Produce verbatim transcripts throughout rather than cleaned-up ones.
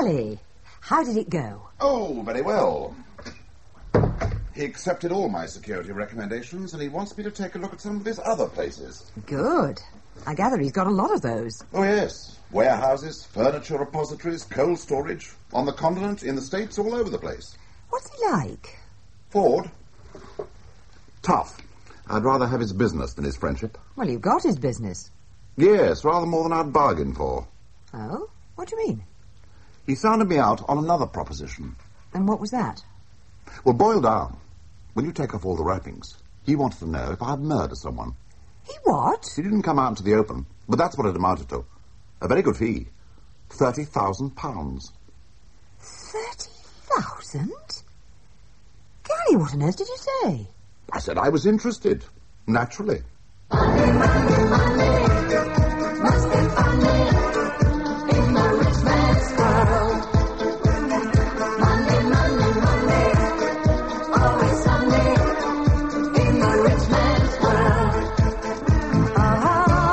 Sally, how did it go? Oh, very well. He accepted all my security recommendations, and he wants me to take a look at some of his other places. Good. I gather he's got a lot of those. Oh, yes. Warehouses, furniture repositories, cold storage. On the continent, in the States, all over the place. What's he like? Ford? Tough. I'd rather have his business than his friendship. Well, you've got his business. Yes, rather more than I'd bargained for. Oh? What do you mean? He sounded me out on another proposition. And what was that? Well, boil down. When you take off all the wrappings, he wanted to know if I'd murdered someone. He what? He didn't come out into the open, but that's what it amounted to. A very good fee. Thirty thousand pounds. Thirty thousand? Gary, what on earth did you say? I said I was interested. Naturally. Money, money, money. Must be funny in the rich man's world. Money, money, money. Always sunny in the rich man's world. Ah,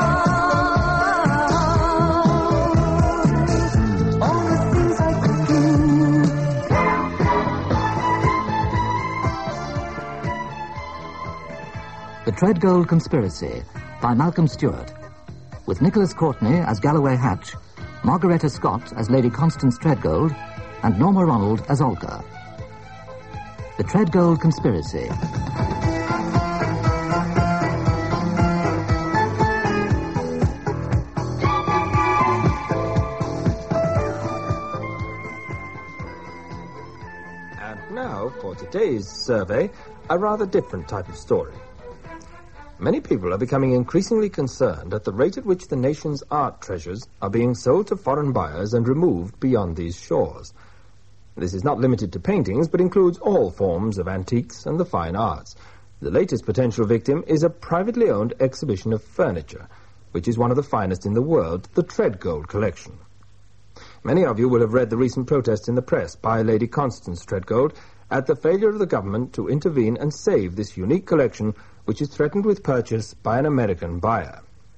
all the things I could do. The Treadgold Conspiracy by Malcolm Stewart, with Nicholas Courtney as Galloway Hatch, Margaretta Scott as Lady Constance Treadgold, and Norma Ronald as Olga. The Treadgold Conspiracy. And now, for today's survey, a rather different type of story. Many people are becoming increasingly concerned at the rate at which the nation's art treasures are being sold to foreign buyers and removed beyond these shores. This is not limited to paintings, but includes all forms of antiques and the fine arts. The latest potential victim is a privately owned exhibition of furniture, which is one of the finest in the world, the Treadgold collection. Many of you will have read the recent protests in the press by Lady Constance Treadgold at the failure of the government to intervene and save this unique collection, which is threatened with purchase by an American buyer.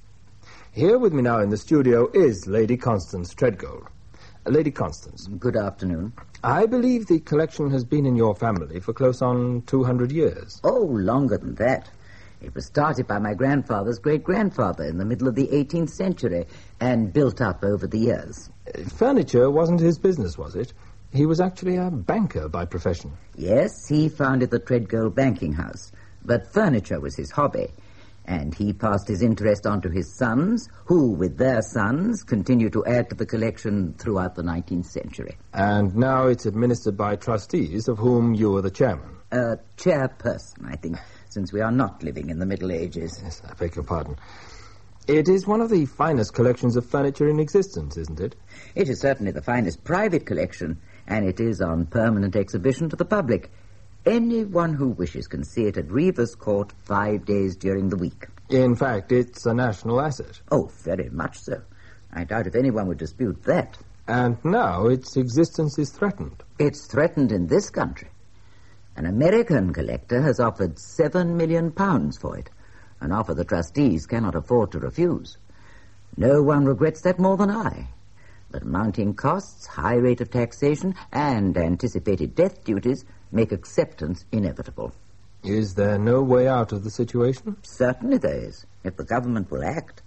Here with me now in the studio is Lady Constance Treadgold. Uh, Lady Constance. Good afternoon. I believe the collection has been in your family for close on two hundred years. Oh, longer than that. It was started by my grandfather's great-grandfather in the middle of the eighteenth century and built up over the years. Uh, furniture wasn't his business, was it? He was actually a banker by profession. Yes, he founded the Treadgold Banking House. But furniture was his hobby, and he passed his interest on to his sons, who, with their sons, continue to add to the collection throughout the nineteenth century. And now it's administered by trustees, of whom you are the chairman. A chairperson, I think, since we are not living in the Middle Ages. Yes, I beg your pardon. It is one of the finest collections of furniture in existence, isn't it? It is certainly the finest private collection, and it is on permanent exhibition to the public. Anyone who wishes can see it at Reeves Court five days during the week. In fact, it's a national asset. Oh, very much so. I doubt if anyone would dispute that. And now its existence is threatened. It's threatened in this country. An American collector has offered seven million pounds for it, an offer the trustees cannot afford to refuse. No one regrets that more than I. But mounting costs, high rate of taxation, and anticipated death duties make acceptance inevitable. Is there no way out of the situation? Certainly there is, if the government will act.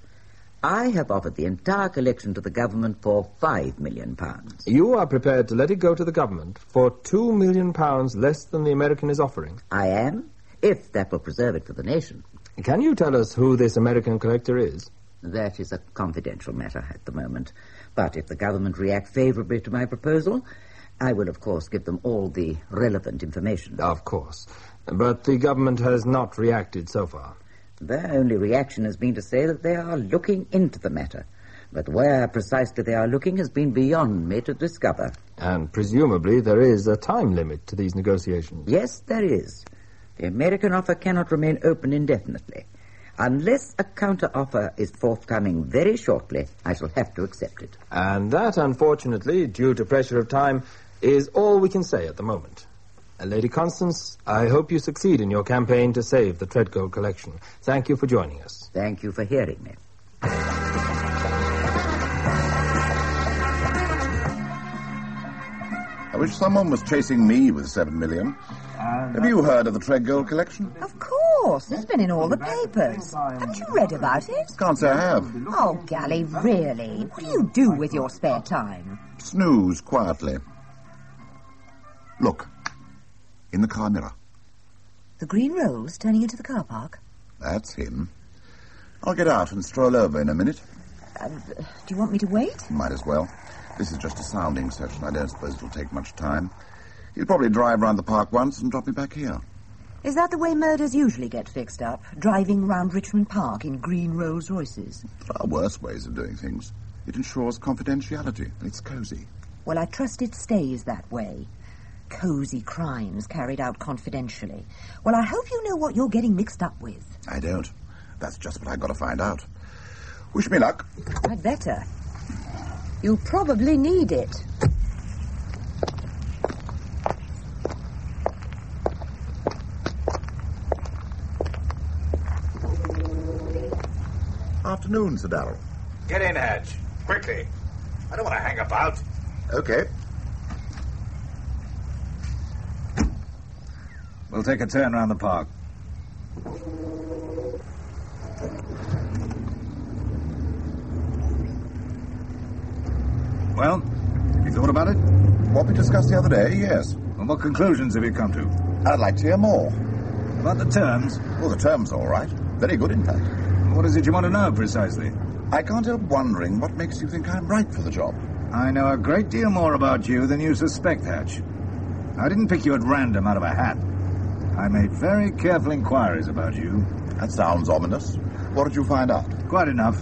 I have offered the entire collection to the government for five million pounds. You are prepared to let it go to the government for two million pounds less than the American is offering? I am, if that will preserve it for the nation. Can you tell us who this American collector is? That is a confidential matter at the moment. But if the government react favorably to my proposal, I will, of course, give them all the relevant information. Of course. But the government has not reacted so far. Their only reaction has been to say that they are looking into the matter. But where precisely they are looking has been beyond me to discover. And presumably there is a time limit to these negotiations. Yes, there is. The American offer cannot remain open indefinitely. Unless a counter-offer is forthcoming very shortly, I shall have to accept it. And that, unfortunately, due to pressure of time, is all we can say at the moment. Uh, Lady Constance, I hope you succeed in your campaign to save the Treadgold collection. Thank you for joining us. Thank you for hearing me. I wish someone was chasing me with seven million. Have you heard of the Treadgold collection? Of course. It's been in all the papers. Haven't you read about it? Can't say I have. Oh, Gally, really? What do you do with your spare time? Snooze quietly. Look. In the car mirror. The green rolls turning into the car park? That's him. I'll get out and stroll over in a minute. Uh, do you want me to wait? Might as well. This is just a sounding session. I don't suppose it'll take much time. He'll probably drive round the park once and drop me back here. Is that the way murders usually get fixed up? Driving round Richmond Park in green Rolls Royces? There are worse ways of doing things. It ensures confidentiality, and it's cosy. Well, I trust it stays that way. Cosy crimes carried out confidentially. Well, I hope you know what you're getting mixed up with. I don't. That's just what I've got to find out. Wish me luck. I'd better. You'll probably need it. Afternoon, Sir Darrell. Get in, Hatch. Quickly. I don't want to hang about. Okay. We'll take a turn round the park. Well, you thought about it? What we discussed the other day, yes. And what conclusions have you come to? I'd like to hear more. About the terms? Well, the terms all right. Very good, in fact. What is it you want to know, precisely? I can't help wondering what makes you think I'm right for the job. I know a great deal more about you than you suspect, Hatch. I didn't pick you at random out of a hat. I made very careful inquiries about you. That sounds ominous. What did you find out? Quite enough.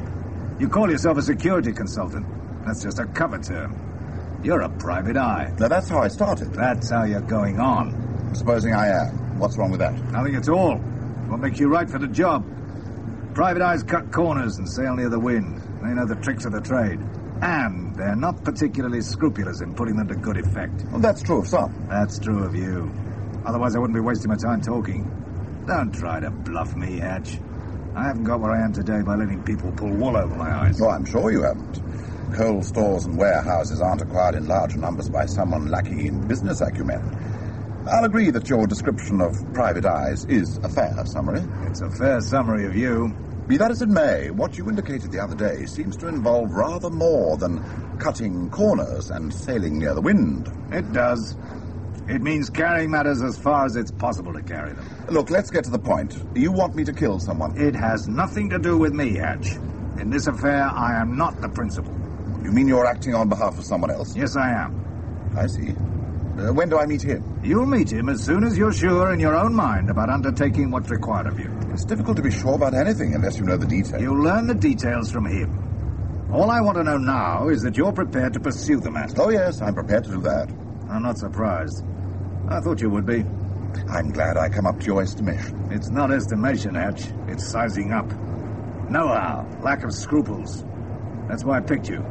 You call yourself a security consultant. That's just a cover term. You're a private eye. Now, that's how I started. That's how you're going on. Supposing I am. What's wrong with that? Nothing at all. What makes you right for the job? Private eyes cut corners and sail near the wind. They know the tricks of the trade. And they're not particularly scrupulous in putting them to good effect. Well, that's true of some. That's true of you. Otherwise I wouldn't be wasting my time talking. Don't try to bluff me, Hatch. I haven't got where I am today by letting people pull wool over my eyes. Oh, I'm sure you haven't. Coal stores and warehouses aren't acquired in large numbers by someone lacking in business acumen. I'll agree that your description of private eyes is a fair summary. It's a fair summary of you. Be that as it may, what you indicated the other day seems to involve rather more than cutting corners and sailing near the wind. It does. It means carrying matters as far as it's possible to carry them. Look, let's get to the point. You want me to kill someone? It has nothing to do with me, Hatch. In this affair, I am not the principal. You mean you're acting on behalf of someone else? Yes, I am. I see. Uh, when do I meet him? You'll meet him as soon as you're sure in your own mind about undertaking what's required of you. It's difficult to be sure about anything unless you know the details. You'll learn the details from him. All I want to know now is that you're prepared to pursue the matter. Oh, yes, I'm prepared to do that. I'm not surprised. I thought you would be. I'm glad I come up to your estimation. It's not estimation, Hatch. It's sizing up. Know-how, lack of scruples. That's why I picked you.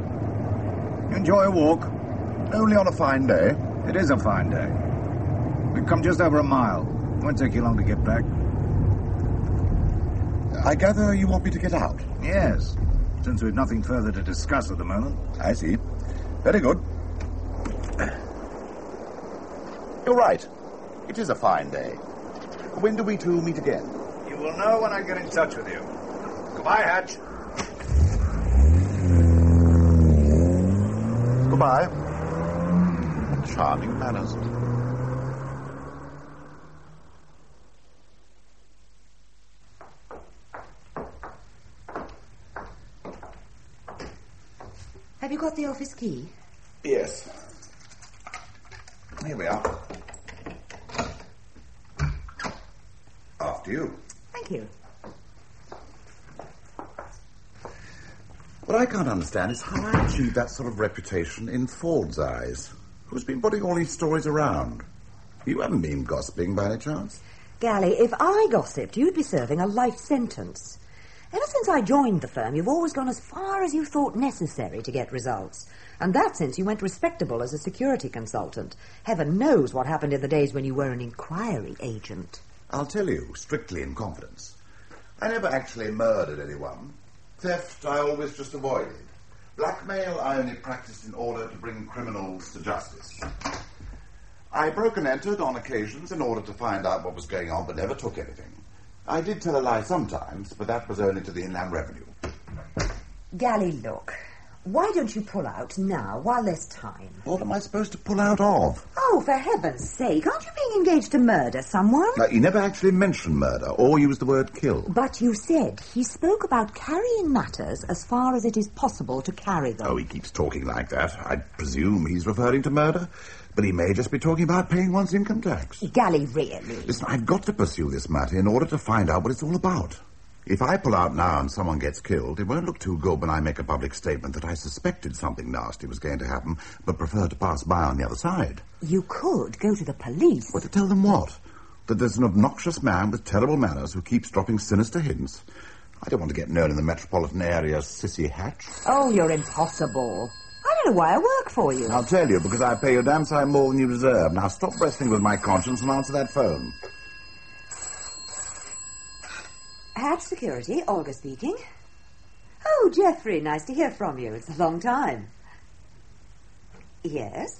You enjoy a walk? Only on a fine day. It is a fine day. We've come just over a mile. Won't take you long to get back. I gather you want me to get out? Yes, since we've nothing further to discuss at the moment. I see. Very good. You're right. It is a fine day. When do we two meet again? You will know when I get in touch with you. Goodbye, Hatch. Goodbye. Charming manners. Have you got the office key? Yes. Here we are. After you. Thank you. What I can't understand is how I achieved that sort of reputation in Ford's eyes. Who's been putting all these stories around? You haven't been gossiping by any chance? Gally, if I gossiped, you'd be serving a life sentence. Ever since I joined the firm, you've always gone as far as you thought necessary to get results. And that since you went respectable as a security consultant. Heaven knows what happened in the days when you were an inquiry agent. I'll tell you, strictly in confidence. I never actually murdered anyone. Theft I always just avoided. Blackmail I only practiced in order to bring criminals to justice. I broke and entered on occasions in order to find out what was going on, but never took anything. I did tell a lie sometimes, but that was only to the Inland Revenue. Gally, look. Why don't you pull out now while there's time? What am I supposed to pull out of? Oh, for heaven's sake, aren't you being engaged to murder someone? Now, he never actually mentioned murder or used the word kill. But you said he spoke about carrying matters as far as it is possible to carry them. Oh, he keeps talking like that. I presume he's referring to murder, but he may just be talking about paying one's income tax. Gally, really? Listen, I've got to pursue this matter in order to find out what it's all about. If I pull out now and someone gets killed, it won't look too good when I make a public statement that I suspected something nasty was going to happen, but preferred to pass by on the other side. You could go to the police. Well, to tell them what? That there's an obnoxious man with terrible manners who keeps dropping sinister hints. I don't want to get known in the metropolitan area as Sissy Hatch. Oh, you're impossible. I don't know why I work for you. I'll tell you, because I pay you damn sight more than you deserve. Now stop wrestling with my conscience and answer that phone. Hatch Security, Olga speaking. Oh, Geoffrey, nice to hear from you. It's a long time. Yes?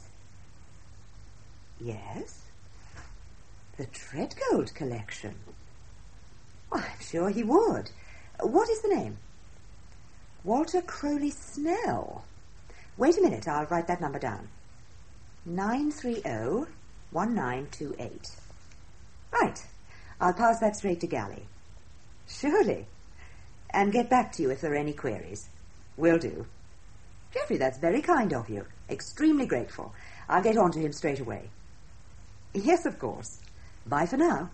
Yes? The Treadgold collection. Well, I'm sure he would. What is the name? Walter Crowley Snell. Wait a minute, I'll write that number down. nine three zero, one nine two eight. Right. I'll pass that straight to Gally. Surely. And get back to you if there are any queries. Will do. Geoffrey, that's very kind of you. Extremely grateful. I'll get on to him straight away. Yes, of course. Bye for now.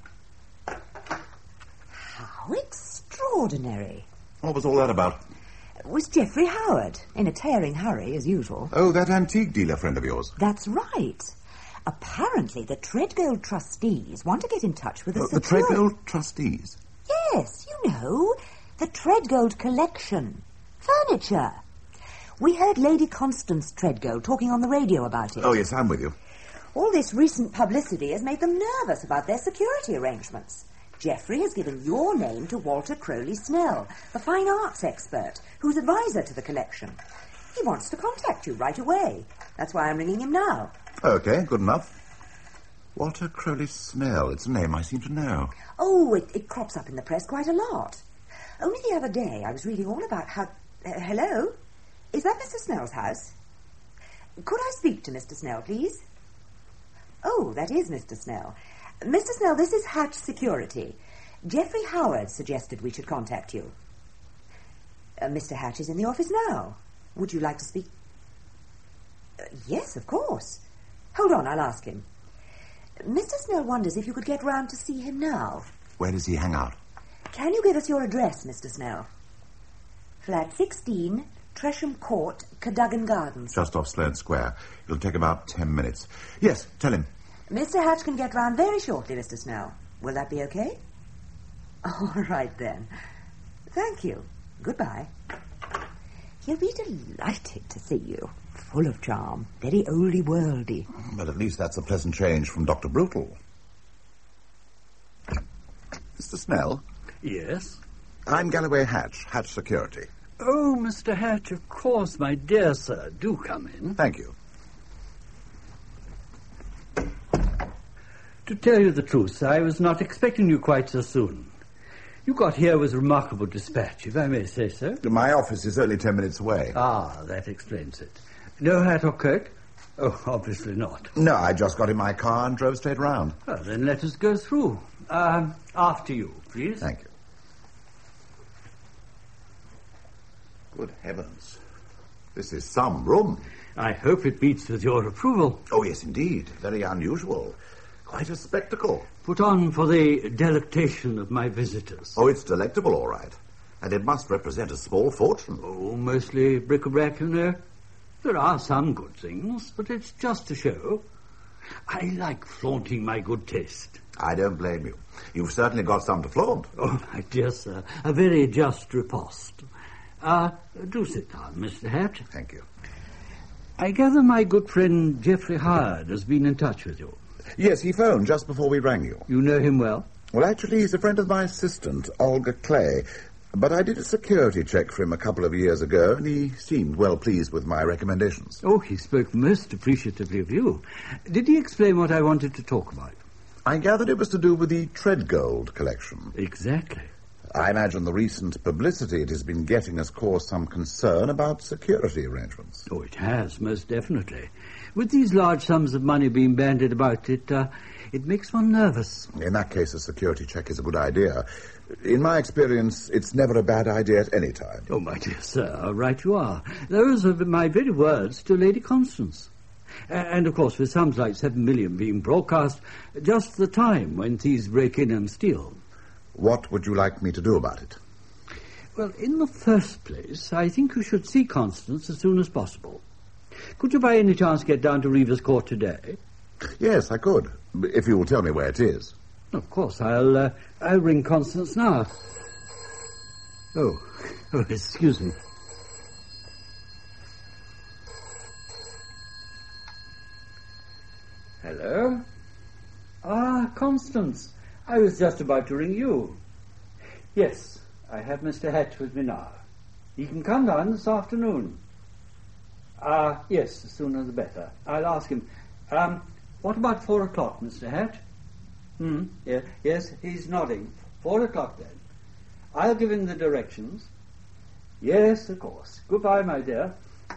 How extraordinary. What was all that about? Was Geoffrey Howard, in a tearing hurry, as usual. Oh, that antique dealer friend of yours. That's right. Apparently the Treadgold trustees want to get in touch with the... Uh, the Treadgold trustees? Yes, you know, the Treadgold collection. Furniture. We heard Lady Constance Treadgold talking on the radio about it. Oh, yes, I'm with you. All this recent publicity has made them nervous about their security arrangements. Geoffrey has given your name to Walter Crowley Snell, the fine arts expert, who's advisor to the collection. He wants to contact you right away. That's why I'm ringing him now. Okay, good enough. Walter Crowley Snell, it's a name I seem to know. Oh, it, it crops up in the press quite a lot. Only the other day I was reading all about how... Uh, hello? Is that Mister Snell's house? Could I speak to Mister Snell, please? Oh, that is Mister Snell. Mister Snell, this is Hatch Security. Geoffrey Howard suggested we should contact you. Uh, Mister Hatch is in the office now. Would you like to speak? Uh, yes, of course. Hold on, I'll ask him. Mister Snell wonders if you could get round to see him now. Where does he hang out? Can you give us your address, Mister Snell? Flat sixteen, Tresham Court, Cadogan Gardens. Just off Sloane Square. It'll take about ten minutes. Yes, tell him. Mister Hatch can get round very shortly, Mister Snell. Will that be okay? All right, then. Thank you. Goodbye. He'll be delighted to see you. Full of charm. Very oldie-worldy. But at least that's a pleasant change from Doctor Brutal. Mister Snell? Yes? I'm Galloway Hatch, Hatch Security. Oh, Mister Hatch, of course, my dear sir. Do come in. Thank you. To tell you the truth, I was not expecting you quite so soon. You got here with remarkable dispatch, if I may say so. My office is only ten minutes away. Ah, that explains it. No hat or coat? Oh, obviously not. No, I just got in my car and drove straight round. Well, then let us go through. Um, after you, please. Thank you. Good heavens. This is some room. I hope it meets with your approval. Oh, yes, indeed. Very unusual. Quite a spectacle. Put on for the delectation of my visitors. Oh, it's delectable, all right. And it must represent a small fortune. Oh, mostly bric-a-brac, you know. There are some good things, but it's just a show. I like flaunting my good taste. I don't blame you. You've certainly got some to flaunt. Oh, my dear sir, a very just riposte. Uh, do sit down, Mister Hatch. Thank you. I gather my good friend Geoffrey Howard has been in touch with you. Yes, he phoned just before we rang you. You know him well? Well, actually, he's a friend of my assistant, Olga Clay. But I did a security check for him a couple of years ago, and he seemed well pleased with my recommendations. Oh, he spoke most appreciatively of you. Did he explain what I wanted to talk about? I gathered it was to do with the Treadgold collection. Exactly. I imagine the recent publicity it has been getting has caused some concern about security arrangements. Oh, it has, most definitely. With these large sums of money being bandied about, it, uh, it makes one nervous. In that case, a security check is a good idea. In my experience, it's never a bad idea at any time. Oh, my dear sir, right you are. Those are my very words to Lady Constance. A- and, of course, with sums like seven million being broadcast, just the time when thieves break in and steal. What would you like me to do about it? Well, in the first place, I think you should see Constance as soon as possible. Could you by any chance get down to Reeves Court today? Yes, I could, if you will tell me where it is. Of course, I'll, uh, I'll ring Constance now. Oh, oh, excuse me. Hello? Ah, Constance. I was just about to ring you. Yes, I have Mister Hatch with me now. He can come down this afternoon. Ah, uh, yes, the sooner the better. I'll ask him. Um, what about four o'clock, Mister Hatch? Hmm, yeah, yes, he's nodding. Four o'clock then. I'll give him the directions. Yes, of course. Goodbye, my dear.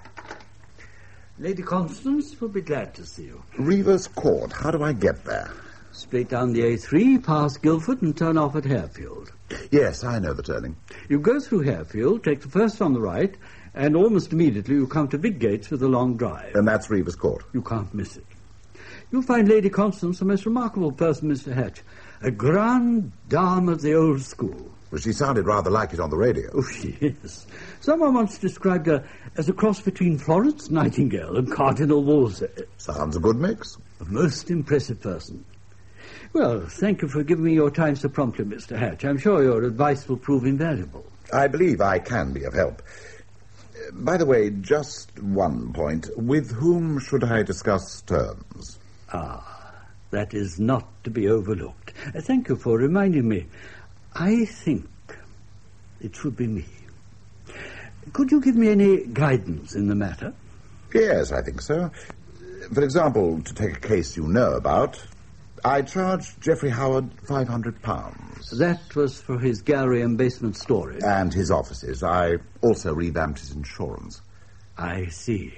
Lady Constance will be glad to see you. Reeves Court, how do I get there? Straight down the A three, past Guildford, and turn off at Harefield. Yes, I know the turning. You go through Harefield, take the first on the right, and almost immediately you come to Big Gates with a long drive. And that's Reeves Court. You can't miss it. You'll find Lady Constance a most remarkable person, Mister Hatch. A grande dame of the old school. Well, she sounded rather like it on the radio. Oh, she is. Someone once described her as a cross between Florence Nightingale and Cardinal Wolsey. Sounds a good mix. A most impressive person. Well, thank you for giving me your time so promptly, Mister Hatch. I'm sure your advice will prove invaluable. I believe I can be of help. Uh, by the way, just one point. With whom should I discuss terms? Ah, that is not to be overlooked. Uh, thank you for reminding me. I think it should be me. Could you give me any guidance in the matter? Yes, I think so. For example, to take a case you know about, I charged Geoffrey Howard five hundred pounds. That was for his gallery and basement storage. And his offices. I also revamped his insurance. I see.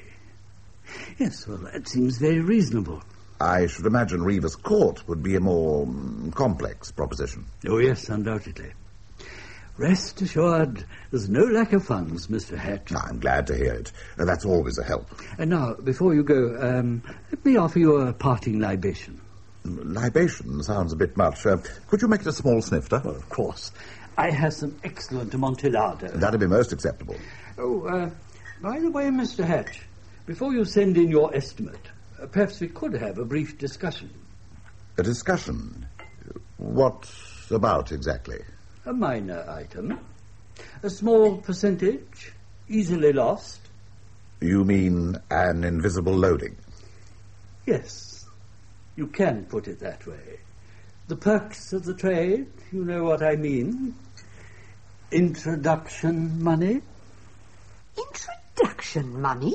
Yes, well, that seems very reasonable. I should imagine Reeves Court would be a more um, complex proposition. Oh, yes, undoubtedly. Rest assured, there's no lack of funds, Mister Hatch. I'm glad to hear it. Uh, that's always a help. And now, before you go, um, let me offer you a parting libation. Libation sounds a bit much. Uh, could you make it a small snifter? Well, of course. I have some excellent Amontillado. That'd be most acceptable. Oh, uh, by the way, Mister Hatch, before you send in your estimate, uh, perhaps we could have a brief discussion. A discussion? What about exactly? A minor item. A small percentage, easily lost. You mean an invisible loading? Yes, you can put it that way. The perks of the trade, you know what I mean. Introduction money. Introduction money?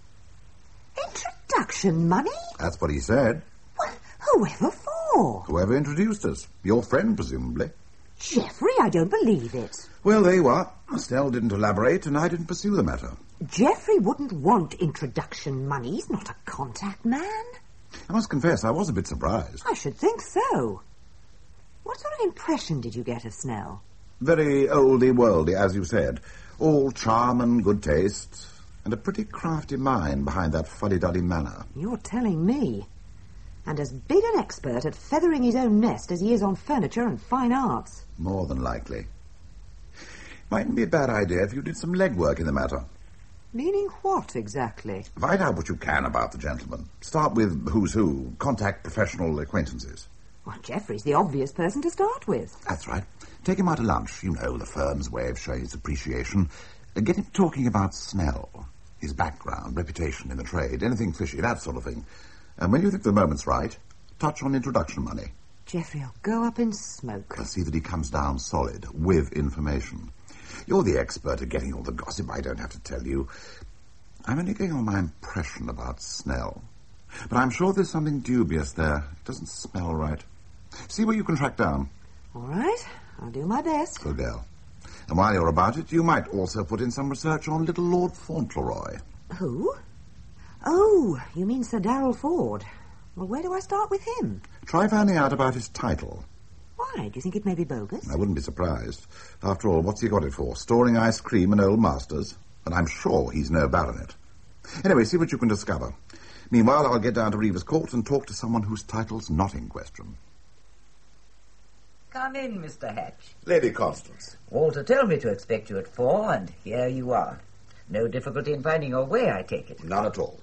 Introduction money? That's what he said. Well, whoever for? Whoever introduced us. Your friend, presumably. Geoffrey, I don't believe it. Well, there you are. Estelle didn't elaborate, and I didn't pursue the matter. Geoffrey wouldn't want introduction money. He's not a contact man. I must confess, I was a bit surprised. I should think so. What sort of impression did you get of Snell? Very oldie-worldy, as you said. All charm and good taste, and a pretty crafty mind behind that fuddy-duddy manner. You're telling me. And as big an expert at feathering his own nest as he is on furniture and fine arts. More than likely. Mightn't be a bad idea if you did some legwork in the matter. Meaning what, exactly? Find out what you can about the gentleman. Start with who's who. Contact professional acquaintances. Well, Geoffrey's the obvious person to start with. That's right. Take him out to lunch. You know, the firm's way of showing its appreciation. Uh, get him talking about Snell, his background, reputation in the trade, anything fishy, that sort of thing. And when you think the moment's right, touch on introduction money. Geoffrey'll go up in smoke. I'll see that he comes down solid, with information. You're the expert at getting all the gossip. I don't have to tell you. I'm only going on my impression about Snell. But I'm sure there's something dubious there. It doesn't smell right. See what you can track down. All right. I'll do my best. Good girl. And while you're about it, you might also put in some research on little Lord Fauntleroy. Who? Oh, you mean Sir Darrell Ford. Well, where do I start with him? Try finding out about his title. Why? Do you think it may be bogus? I wouldn't be surprised. After all, what's he got it for? Storing ice cream and old masters? And I'm sure he's no baronet. Anyway, see what you can discover. Meanwhile, I'll get down to Reeves Court and talk to someone whose title's not in question. Come in, Mister Hatch. Lady Constance. Walter told me to expect you at four, and here you are. No difficulty in finding your way, I take it. None at all.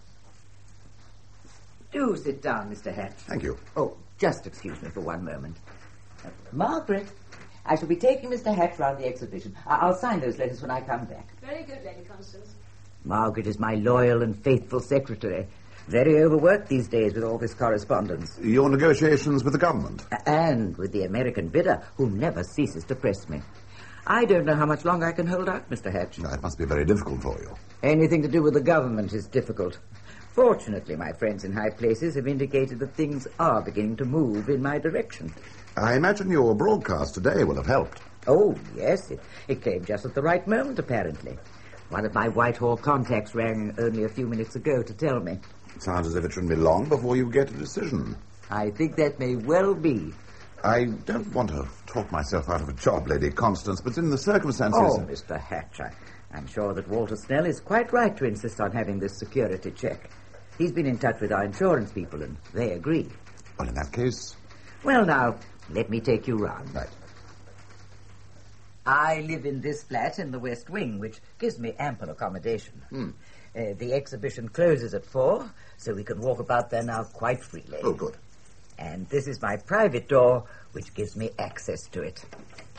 Do sit down, Mister Hatch. Thank you. Oh, just excuse me for one moment. Uh, Margaret, I shall be taking Mister Hatch round the exhibition. I- I'll sign those letters when I come back. Very good, Lady Constance. Margaret is my loyal and faithful secretary. Very overworked these days with all this correspondence. Your negotiations with the government? And with the American bidder, who never ceases to press me. I don't know how much longer I can hold out, Mister Hatch. That must be very difficult for you. Anything to do with the government is difficult. Fortunately, my friends in high places have indicated that things are beginning to move in my direction. I imagine your broadcast today will have helped. Oh, yes, it, it came just at the right moment, apparently. One of my Whitehall contacts rang only a few minutes ago to tell me. It sounds as if it shouldn't be long before you get a decision. I think that may well be. I don't want to talk myself out of a job, Lady Constance, but in the circumstances... Oh, Mister Hatch, I, I'm sure that Walter Snell is quite right to insist on having this security check. He's been in touch with our insurance people, and they agree. Well, in that case... Well, now, let me take you round. Right. I live in this flat in the West Wing, which gives me ample accommodation. Hmm. Uh, the exhibition closes at four, so we can walk about there now quite freely. Oh, good. And this is my private door, which gives me access to it.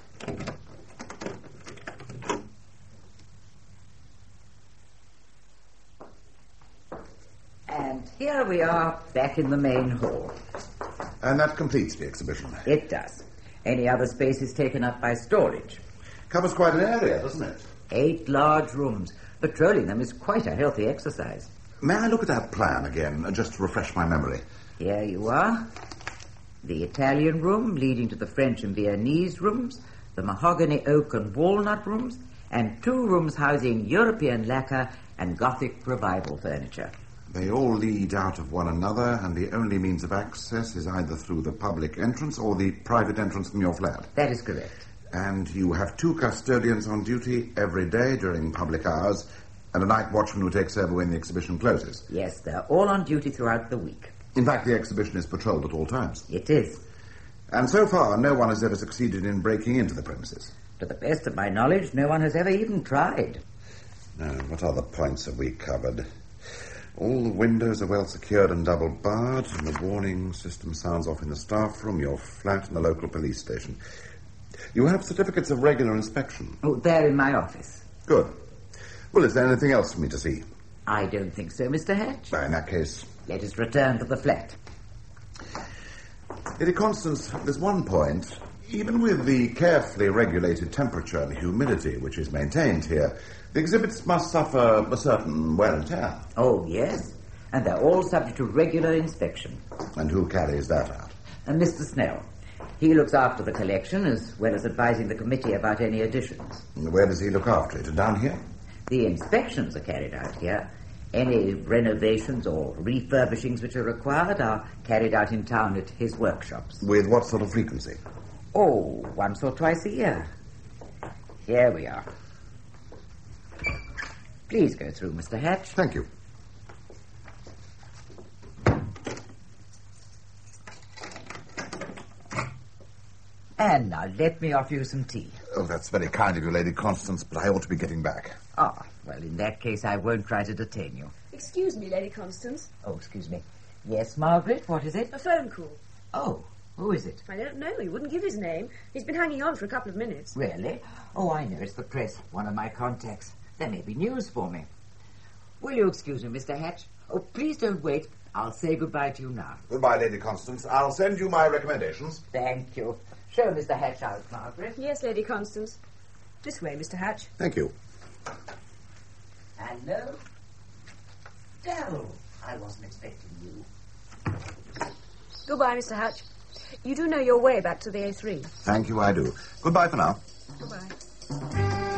And here we are, back in the main hall. And that completes the exhibition. It does. Any other space is taken up by storage. Covers quite an area, doesn't it? Eight large rooms. Patrolling them is quite a healthy exercise. May I look at that plan again, uh, just to refresh my memory? Here you are. The Italian room leading to the French and Viennese rooms, the mahogany oak and walnut rooms, and two rooms housing European lacquer and Gothic revival furniture. They all lead out of one another, and the only means of access is either through the public entrance or the private entrance from your flat. That is correct. And you have two custodians on duty every day during public hours, and a night watchman who takes over when the exhibition closes. Yes, they're all on duty throughout the week. In fact, the exhibition is patrolled at all times. It is. And so far, no one has ever succeeded in breaking into the premises. To the best of my knowledge, no one has ever even tried. Now, what other points have we covered? All the windows are well secured and double barred, and the warning system sounds off in the staff room, your flat, and the local police station. You have certificates of regular inspection. Oh, they're in my office. Good. Well, is there anything else for me to see? I don't think so, Mister Hatch. Well, in that case... Let us return to the flat. Lady Constance, there's one point. Even with the carefully regulated temperature and humidity which is maintained here, the exhibits must suffer a certain wear and tear. Oh, yes. And they're all subject to regular inspection. And who carries that out? And Mister Snell. He looks after the collection as well as advising the committee about any additions. And where does he look after it? Down here? The inspections are carried out here. Any renovations or refurbishings which are required are carried out in town at his workshops. With what sort of frequency? Oh, once or twice a year. Here we are. Please go through, Mister Hatch. Thank you. And now let me offer you some tea. Oh, that's very kind of you, Lady Constance, but I ought to be getting back. Ah, well, in that case, I won't try to detain you. Excuse me, Lady Constance. Oh, excuse me. Yes, Margaret, what is it? A phone call. Oh, who is it? I don't know. He wouldn't give his name. He's been hanging on for a couple of minutes. Really? Oh, I know. It's the press. One of my contacts. There may be news for me. Will you excuse me, Mister Hatch? Oh, please don't wait. I'll say goodbye to you now. Goodbye, Lady Constance. I'll send you my recommendations. Thank you. Show Mister Hatch out, Margaret. Yes, Lady Constance. This way, Mister Hatch. Thank you. Hello? Daryl, I wasn't expecting you. Goodbye, Mister Hatch. You do know your way back to the A three. Thank you, I do. Goodbye for now. Goodbye.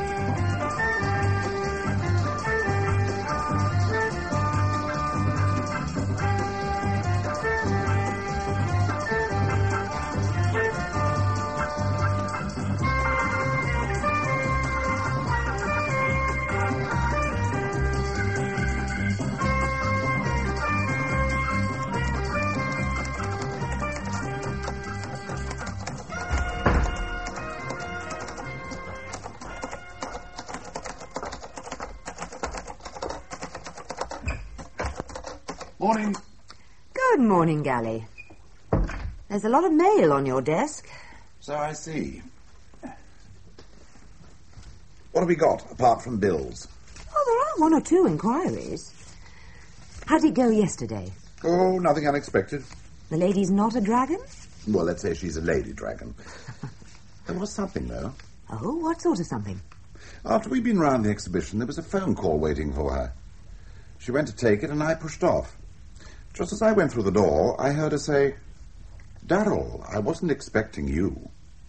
Morning. Good morning, Gally. There's a lot of mail on your desk. So I see. What have we got, apart from bills? Oh, there are one or two inquiries. How did it go yesterday? Oh, nothing unexpected. The lady's not a dragon? Well, let's say she's a lady dragon. There was something, though. Oh, what sort of something? After we'd been round the exhibition, there was a phone call waiting for her. She went to take it, and I pushed off. Just as I went through the door, I heard her say, "Darrell, I wasn't expecting you."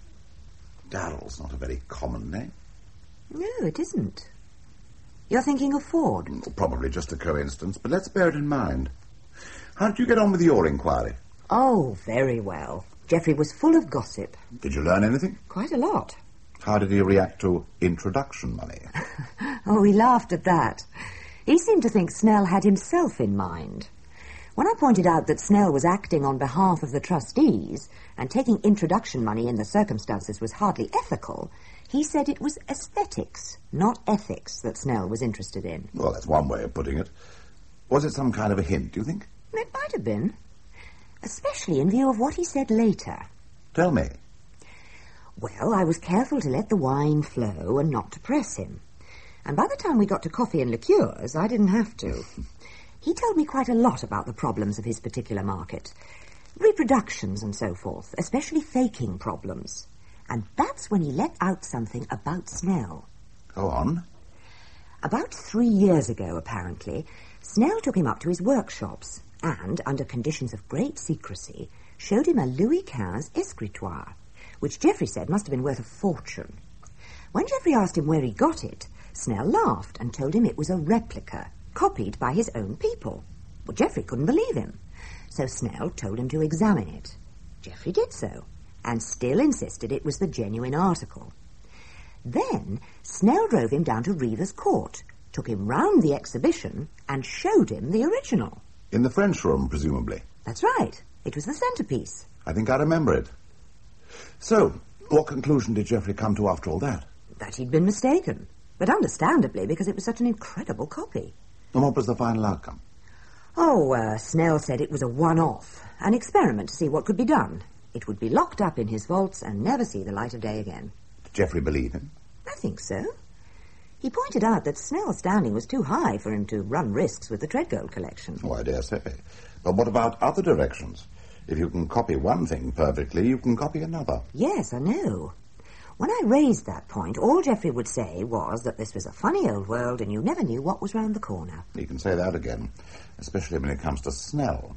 Darrell's not a very common name. No, it isn't. You're thinking of Ford? Probably just a coincidence, but let's bear it in mind. How did you get on with your inquiry? Oh, very well. Geoffrey was full of gossip. Did you learn anything? Quite a lot. How did he react to introduction money? Oh, he laughed at that. He seemed to think Snell had himself in mind. When I pointed out that Snell was acting on behalf of the trustees and taking introduction money in the circumstances was hardly ethical, he said it was aesthetics, not ethics, that Snell was interested in. Well, that's one way of putting it. Was it some kind of a hint, do you think? It might have been, especially in view of what he said later. Tell me. Well, I was careful to let the wine flow and not to press him. And by the time we got to coffee and liqueurs, I didn't have to. He told me quite a lot about the problems of his particular market. Reproductions and so forth, especially faking problems. And that's when he let out something about Snell. Go on. About three years ago, apparently, Snell took him up to his workshops and, under conditions of great secrecy, showed him a Louis Quinze escritoire, which Geoffrey said must have been worth a fortune. When Geoffrey asked him where he got it, Snell laughed and told him it was a replica, copied by his own people. Well, Geoffrey couldn't believe him, so Snell told him to examine it. Geoffrey did so, and still insisted it was the genuine article. Then Snell drove him down to Reaver's Court, took him round the exhibition, and showed him the original. In the French room, presumably. That's right. It was the centrepiece. I think I remember it. So, what conclusion did Geoffrey come to after all that? That he'd been mistaken, but understandably, because it was such an incredible copy. And what was the final outcome? Oh, uh, Snell said it was a one-off, an experiment to see what could be done. It would be locked up in his vaults and never see the light of day again. Did Geoffrey believe him? I think so. He pointed out that Snell's standing was too high for him to run risks with the Treadgold collection. Oh, I dare say. But what about other directions? If you can copy one thing perfectly, you can copy another. Yes, I know. When I raised that point, all Geoffrey would say was that this was a funny old world and you never knew what was round the corner. You can say that again, especially when it comes to Snell.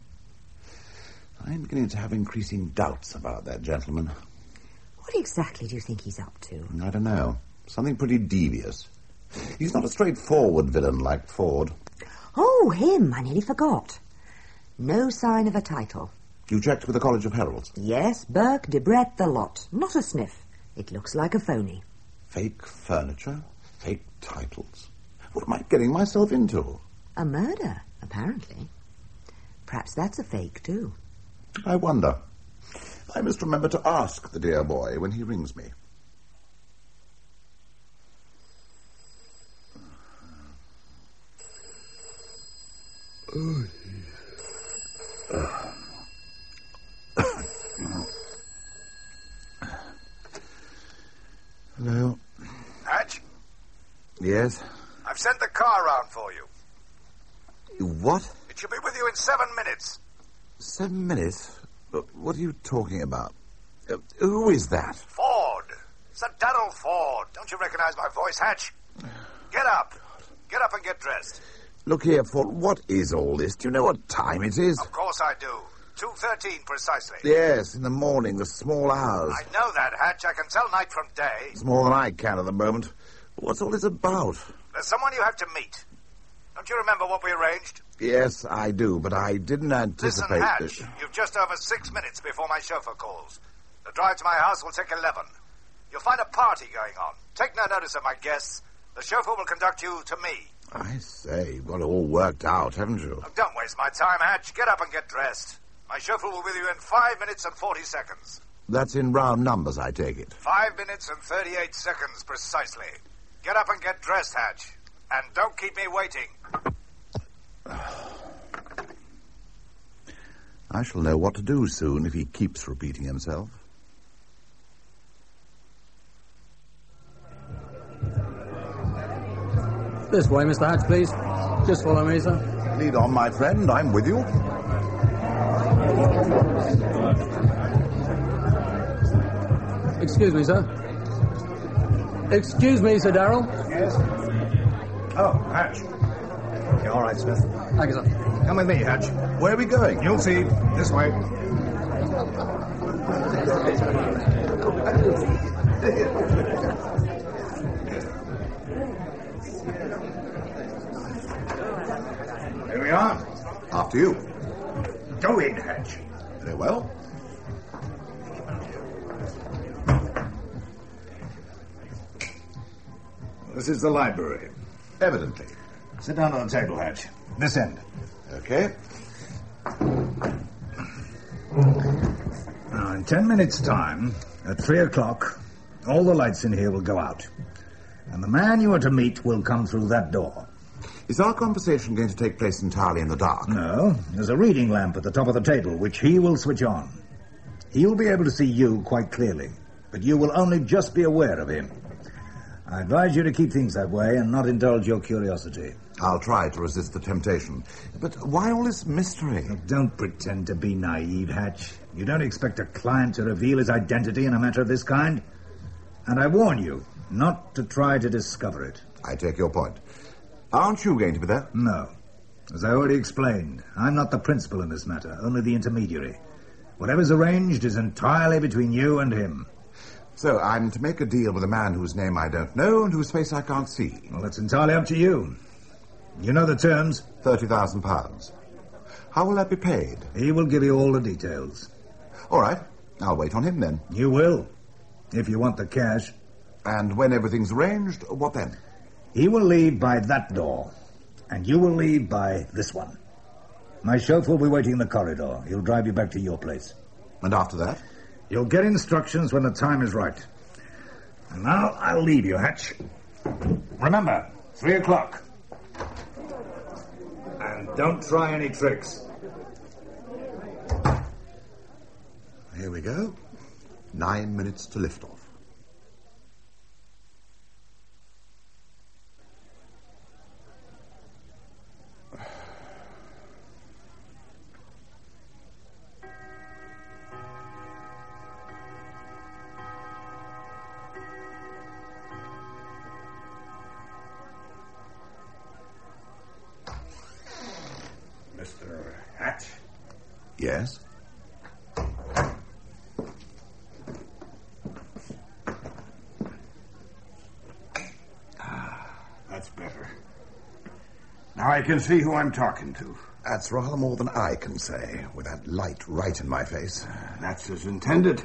I'm beginning to have increasing doubts about that gentleman. What exactly do you think he's up to? I don't know. Something pretty devious. He's not a straightforward villain like Ford. Oh, him! I nearly forgot. No sign of a title. You checked with the College of Heralds? Yes, Burke, Debrett, the lot. Not a sniff. It looks like a phony. Fake furniture? Fake titles? What am I getting myself into? A murder, apparently. Perhaps that's a fake, too. I wonder. I must remember to ask the dear boy when he rings me. Oh, Hello. Hatch, Yes? I've sent the car round for you. What? It should be with you in seven minutes. Seven minutes? What are you talking about? Uh, who is that? Ford. Sir Darrell Ford. Don't you recognize my voice, Hatch? Get up. Get up and get dressed. Look here, Ford, what is all this? Do you know what time it is? Of course I do. two thirteen precisely. Yes, in the morning, the small hours. I know that, Hatch. I can tell night from day. It's more than I can at the moment. What's all this about? There's someone you have to meet. Don't you remember what we arranged? Yes, I do, but I didn't anticipate Listen, Hatch, that... you've just over six minutes before my chauffeur calls. The drive to my house will take eleven. You'll find a party going on. Take no notice of my guests. The chauffeur will conduct you to me. I say, you've got it all worked out, haven't you? Oh, don't waste my time, Hatch. Get up and get dressed. My chauffeur will be with you in five minutes and forty seconds. That's in round numbers, I take it. Five minutes and thirty-eight seconds precisely. Get up and get dressed, Hatch. And don't keep me waiting. I shall know what to do soon if he keeps repeating himself. This way, Mister Hatch, please. Just follow me, sir. Lead on, my friend. I'm with you. Excuse me, sir. Excuse me, Sir Darrell. Yes? Oh, Hatch. You all right, Smith? Thank you, sir. Come with me, Hatch. Where are we going? You'll see. This way. Here we are. After you. Go in, Hatch. Very well. This is the library. Evidently. Sit down on the table, Hatch. This end. Okay. Now, in ten minutes' time, at three o'clock, all the lights in here will go out. And the man you are to meet will come through that door. Is our conversation going to take place entirely in the dark? No, there's a reading lamp at the top of the table, which he will switch on. He'll be able to see you quite clearly, but you will only just be aware of him. I advise you to keep things that way and not indulge your curiosity. I'll try to resist the temptation. But why all this mystery? Don't pretend to be naive, Hatch. You don't expect a client to reveal his identity in a matter of this kind. And I warn you not to try to discover it. I take your point. Aren't you going to be there? No. As I already explained, I'm not the principal in this matter, only the intermediary. Whatever's arranged is entirely between you and him. So I'm to make a deal with a man whose name I don't know and whose face I can't see. Well, it's entirely up to you. You know the terms? Thirty thousand pounds. How will that be paid? He will give you all the details. All right. I'll wait on him then. You will, if you want the cash. And when everything's arranged, what then? He will leave by that door, and you will leave by this one. My chauffeur will be waiting in the corridor. He'll drive you back to your place. And after that? You'll get instructions when the time is right. And now I'll leave you, Hatch. Remember, three o'clock. And don't try any tricks. Here we go. Nine minutes to lift off. Mister Hatch? Yes? That's better. Now I can see who I'm talking to. That's rather more than I can say, with that light right in my face. That's as intended.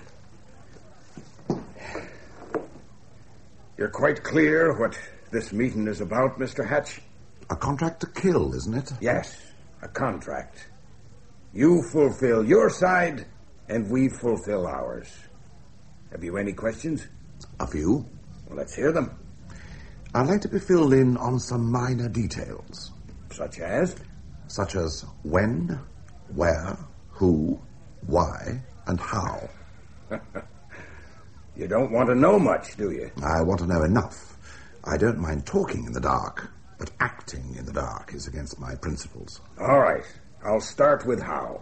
You're quite clear what this meeting is about, Mister Hatch? A contract to kill, isn't it? Yes, a contract. You fulfill your side, and we fulfill ours. Have you any questions? A few. Well, let's hear them. I'd like to be filled in on some minor details. Such as? Such as when, where, who, why, and how. You don't want to know much, do you? I want to know enough. I don't mind talking in the dark, but acting in the dark is against my principles. All right. I'll start with how.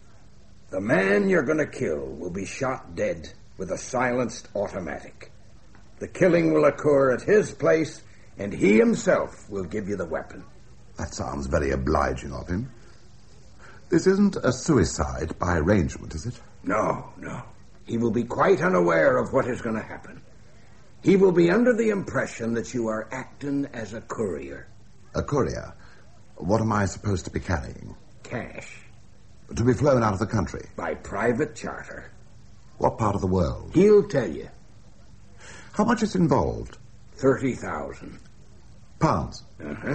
The man you're going to kill will be shot dead with a silenced automatic. The killing will occur at his place, and he himself will give you the weapon. That sounds very obliging of him. This isn't a suicide by arrangement, is it? No, no. He will be quite unaware of what is going to happen. He will be under the impression that you are acting as a courier. A courier? What am I supposed to be carrying? Cash. To be flown out of the country? By private charter. What part of the world? He'll tell you. How much is involved? Thirty thousand. Pounds? Uh-huh.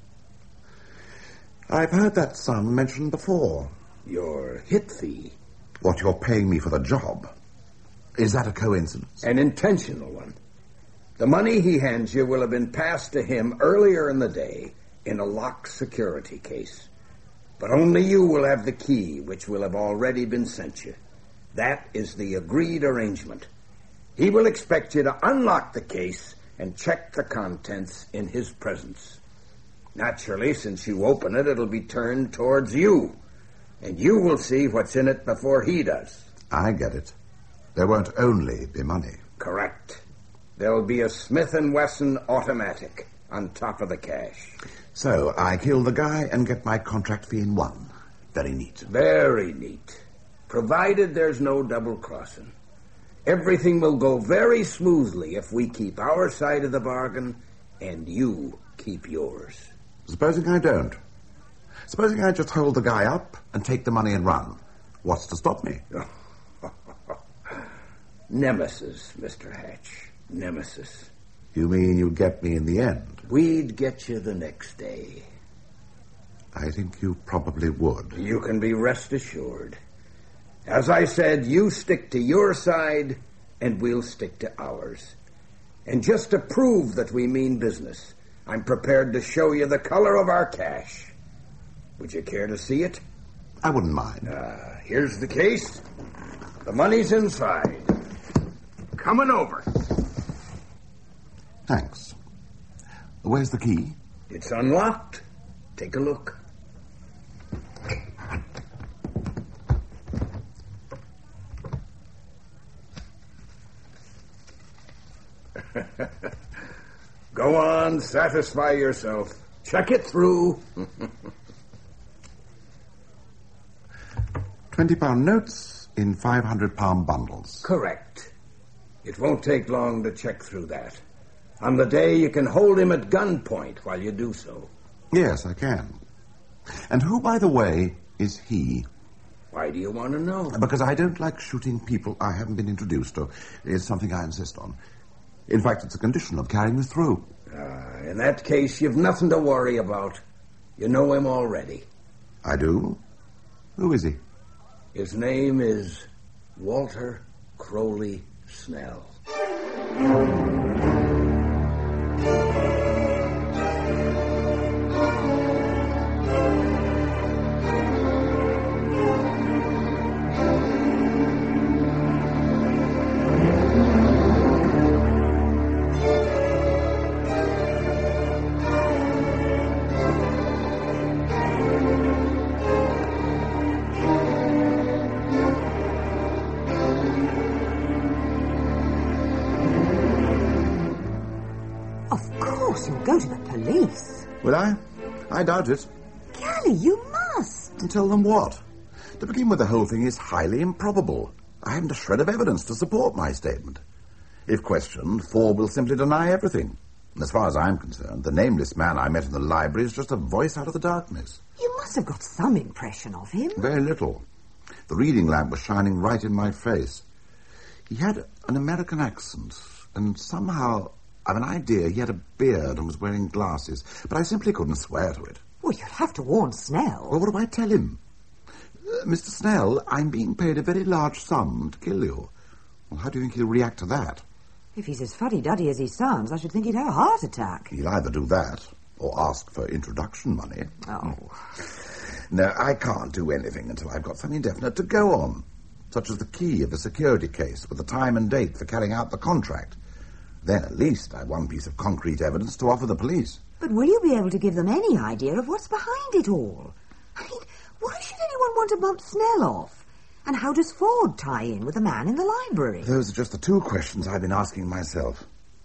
I've heard that sum mentioned before. Your hit fee. What you're paying me for the job. Is that a coincidence? An intentional one. The money he hands you will have been passed to him earlier in the day in a locked security case. But only you will have the key, which will have already been sent you. That is the agreed arrangement. He will expect you to unlock the case and check the contents in his presence. Naturally, since you open it, it'll be turned towards you. And you will see what's in it before he does. I get it. There won't only be money. Correct. There'll be a Smith and Wesson automatic on top of the cash. So I kill the guy and get my contract fee in one. Very neat. Very neat. Provided there's no double-crossing. Everything will go very smoothly if we keep our side of the bargain and you keep yours. Supposing I don't? Supposing I just hold the guy up and take the money and run? What's to stop me? Nemesis, Mister Hatch. Nemesis. You mean you'd get me in the end? We'd get you the next day. I think you probably would. You can be rest assured. As I said, you stick to your side, and we'll stick to ours. And just to prove that we mean business, I'm prepared to show you the color of our cash. Would you care to see it? I wouldn't mind. Uh, here's the case. The money's inside. Coming over. Thanks. Where's the key? It's unlocked. Take a look. Go on, satisfy yourself. Check it through. Twenty-pound notes in five hundred pound bundles. Correct. It won't take long to check through that. On the day, you can hold him at gunpoint while you do so. Yes, I can. And who, by the way, is he? Why do you want to know? Because I don't like shooting people I haven't been introduced to. It's something I insist on. In fact, it's a condition of carrying this through. Uh, in that case, you've nothing to worry about. You know him already. I do? Who is he? His name is Walter Crowley Snell. You'll go to the police. Will I? I doubt it. Gally, you must. And tell them what? To begin with, the whole thing is highly improbable. I haven't a shred of evidence to support my statement. If questioned, Ford will simply deny everything. And as far as I'm concerned, the nameless man I met in the library is just a voice out of the darkness. You must have got some impression of him. Very little. The reading lamp was shining right in my face. He had an American accent, and somehow I've an idea he had a beard and was wearing glasses, but I simply couldn't swear to it. Well, you'll have to warn Snell. Well, what do I tell him? Uh, Mister Snell, I'm being paid a very large sum to kill you. Well, how do you think he'll react to that? If he's as fuddy-duddy as he sounds, I should think he'd have a heart attack. He'll either do that or ask for introduction money. Oh. No, I can't do anything until I've got something definite to go on, such as the key of the security case with the time and date for carrying out the contract. Then at least I've one piece of concrete evidence to offer the police. But will you be able to give them any idea of what's behind it all? I mean, why should anyone want to bump Snell off? And how does Ford tie in with the man in the library? Those are just the two questions I've been asking myself.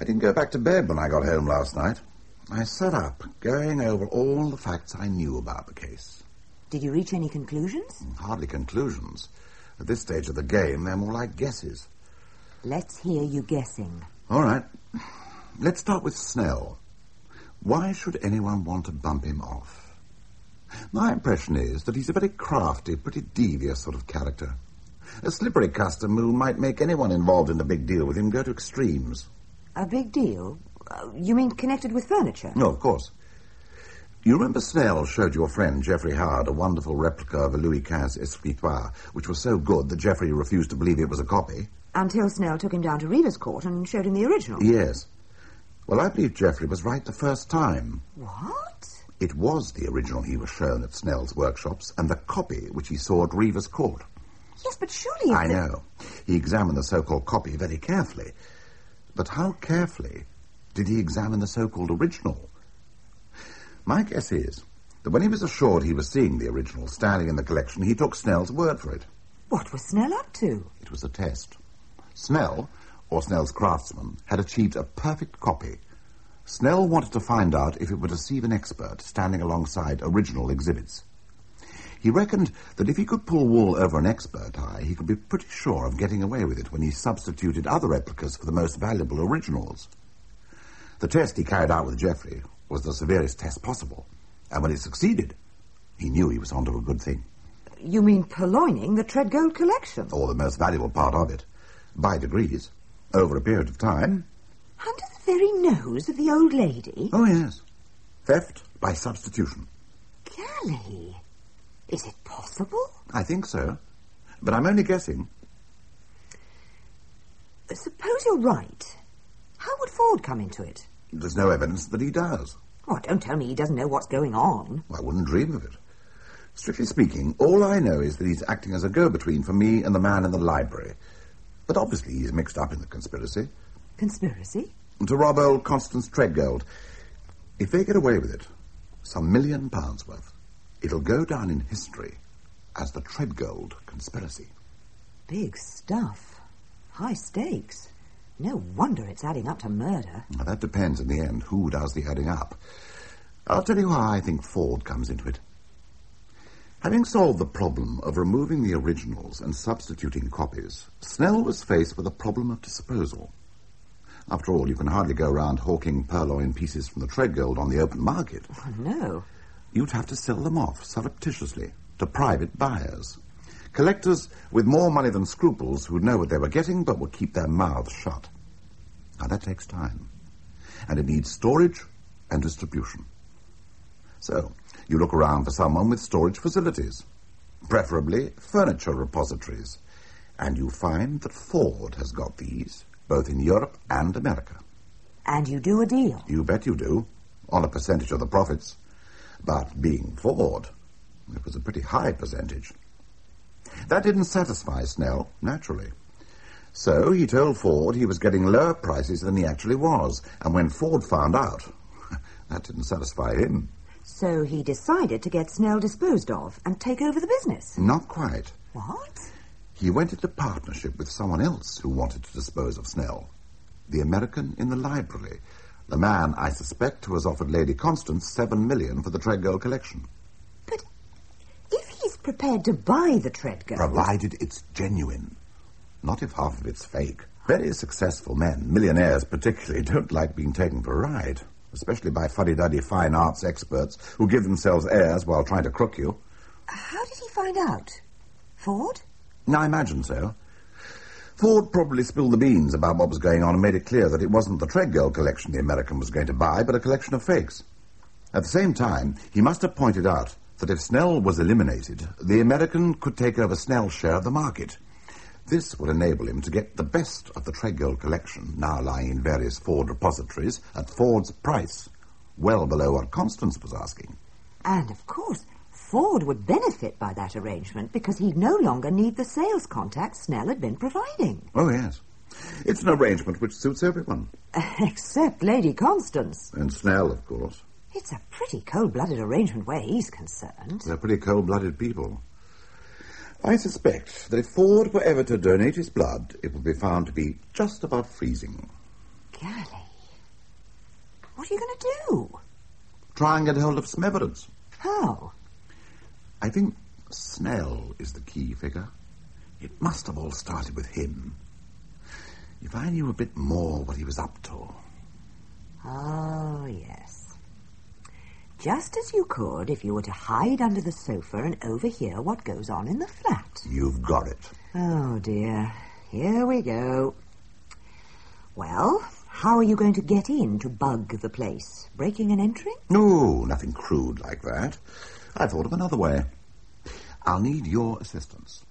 I didn't go back to bed when I got home last night. I sat up, going over all the facts I knew about the case. Did you reach any conclusions? Hardly conclusions. At this stage of the game, they're more like guesses. Let's hear you guessing. All right. Let's start with Snell. Why should anyone want to bump him off? My impression is that he's a very crafty, pretty devious sort of character. A slippery customer who might make anyone involved in a big deal with him go to extremes. A big deal? Uh, you mean connected with furniture? No, of course. You remember Snell showed your friend Geoffrey Howard a wonderful replica of a Louis Quinze escritoire, which was so good that Geoffrey refused to believe it was a copy? Until Snell took him down to Reeves Court and showed him the original. Yes. Well, I believe Geoffrey was right the first time. What? It was the original he was shown at Snell's workshops, and the copy which he saw at Reeves Court. Yes, but surely... I the... know. He examined the so-called copy very carefully. But how carefully did he examine the so-called original? My guess is that when he was assured he was seeing the original standing in the collection, he took Snell's word for it. What was Snell up to? It was a test. Snell, or Snell's craftsman, had achieved a perfect copy. Snell wanted to find out if it would deceive an expert standing alongside original exhibits. He reckoned that if he could pull wool over an expert eye, he could be pretty sure of getting away with it when he substituted other replicas for the most valuable originals. The test he carried out with Geoffrey was the severest test possible, and when it succeeded, he knew he was onto a good thing. You mean purloining the Treadgold collection? Or the most valuable part of it, by degrees, over a period of time. Under the very nose of the old lady? Oh, yes. Theft by substitution. Golly. Is it possible? I think so. But I'm only guessing. Suppose you're right. How would Ford come into it? There's no evidence that he does. Oh, don't tell me he doesn't know what's going on. I wouldn't dream of it. Strictly speaking, all I know is that he's acting as a go-between for me and the man in the library. But obviously he's mixed up in the conspiracy. Conspiracy? To rob old Constance Treadgold. If they get away with it, some million pounds worth, it'll go down in history as the Treadgold conspiracy. Big stuff. High stakes. No wonder it's adding up to murder. Now, that depends in the end who does the adding up. I'll tell you how I think Ford comes into it. Having solved the problem of removing the originals and substituting copies, Snell was faced with a problem of disposal. After all, you can hardly go around hawking purloined pieces from the Treadgold on the open market. Oh, no. You'd have to sell them off surreptitiously to private buyers. Collectors with more money than scruples who'd know what they were getting but would keep their mouths shut. Now, that takes time. And it needs storage and distribution. So, you look around for someone with storage facilities, preferably furniture repositories, and you find that Ford has got these, both in Europe and America. And you do a deal? You bet you do, on a percentage of the profits. But being Ford, it was a pretty high percentage. That didn't satisfy Snell, naturally. So he told Ford he was getting lower prices than he actually was, and when Ford found out, that didn't satisfy him. So he decided to get Snell disposed of and take over the business? Not quite. What? He went into partnership with someone else who wanted to dispose of Snell. The American in the library. The man, I suspect, who has offered Lady Constance seven million for the Treadgold collection. But if he's prepared to buy the Treadgold... Provided it's genuine. Not if half of it's fake. Very successful men, millionaires particularly, don't like being taken for a ride. Especially by fuddy-duddy fine arts experts who give themselves airs while trying to crook you. How did he find out? Ford? I imagine so. Ford probably spilled the beans about what was going on and made it clear that it wasn't the Treadgold collection the American was going to buy, but a collection of fakes. At the same time, he must have pointed out that if Snell was eliminated, the American could take over Snell's share of the market. This would enable him to get the best of the Treadgold collection, now lying in various Ford repositories, at Ford's price, well below what Constance was asking. And, of course, Ford would benefit by that arrangement because he'd no longer need the sales contacts Snell had been providing. Oh, yes. It's an arrangement which suits everyone. Except Lady Constance. And Snell, of course. It's a pretty cold-blooded arrangement where he's concerned. They're pretty cold-blooded people. I suspect that if Ford were ever to donate his blood, it would be found to be just above freezing. Golly. What are you going to do? Try and get hold of some evidence. How? I think Snell is the key figure. It must have all started with him. If I knew a bit more what he was up to. Oh, yes. Just as you could if you were to hide under the sofa and overhear what goes on in the flat. You've got it. Oh, dear. Here we go. Well, how are you going to get in to bug the place? Breaking and entering? No, nothing crude like that. I thought of another way. I'll need your assistance.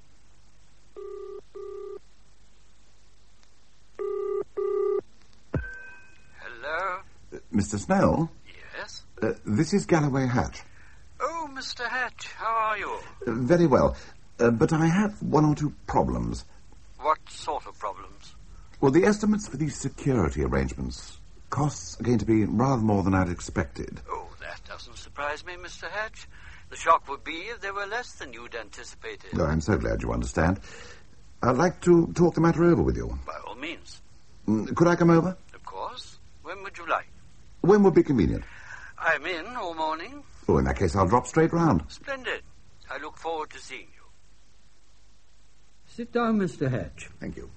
Hello? Uh, Mister Snell? Yes? Uh, this is Galloway Hatch. Oh, Mister Hatch, how are you? Uh, very well. Uh, but I have one or two problems. What sort of problems? Well, the estimates for these security arrangements. Costs are going to be rather more than I'd expected. Oh, that doesn't surprise me, Mister Hatch. The shock would be if they were less than you'd anticipated. Oh, I'm so glad you understand. I'd like to talk the matter over with you. By all means. Mm, could I come over? Of course. When would you like? When would be convenient? I'm in all morning. Oh, in that case, I'll drop straight round. Splendid. I look forward to seeing you. Sit down, Mister Hatch. Thank you.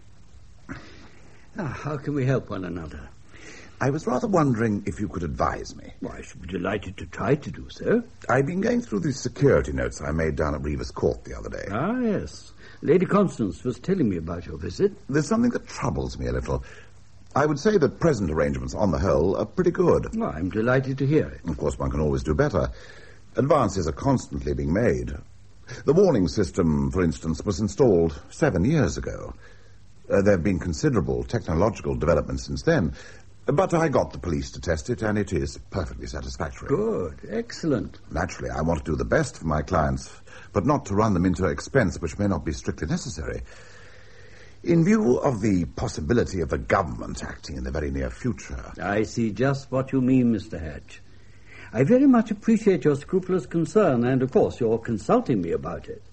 Ah, how can we help one another? I was rather wondering if you could advise me. Well, I should be delighted to try to do so. I've been going through the security notes I made down at Reeves Court the other day. Ah, yes. Lady Constance was telling me about your visit. There's something that troubles me a little. I would say that present arrangements, on the whole, are pretty good. Well, I'm delighted to hear it. Of course, one can always do better. Advances are constantly being made. The warning system, for instance, was installed seven years ago. Uh, there have been considerable technological developments since then. But I got the police to test it, and it is perfectly satisfactory. Good. Excellent. Naturally, I want to do the best for my clients, but not to run them into expense which may not be strictly necessary. In view of the possibility of the government acting in the very near future... I see just what you mean, Mister Hatch. I very much appreciate your scrupulous concern, and, of course, your consulting me about it.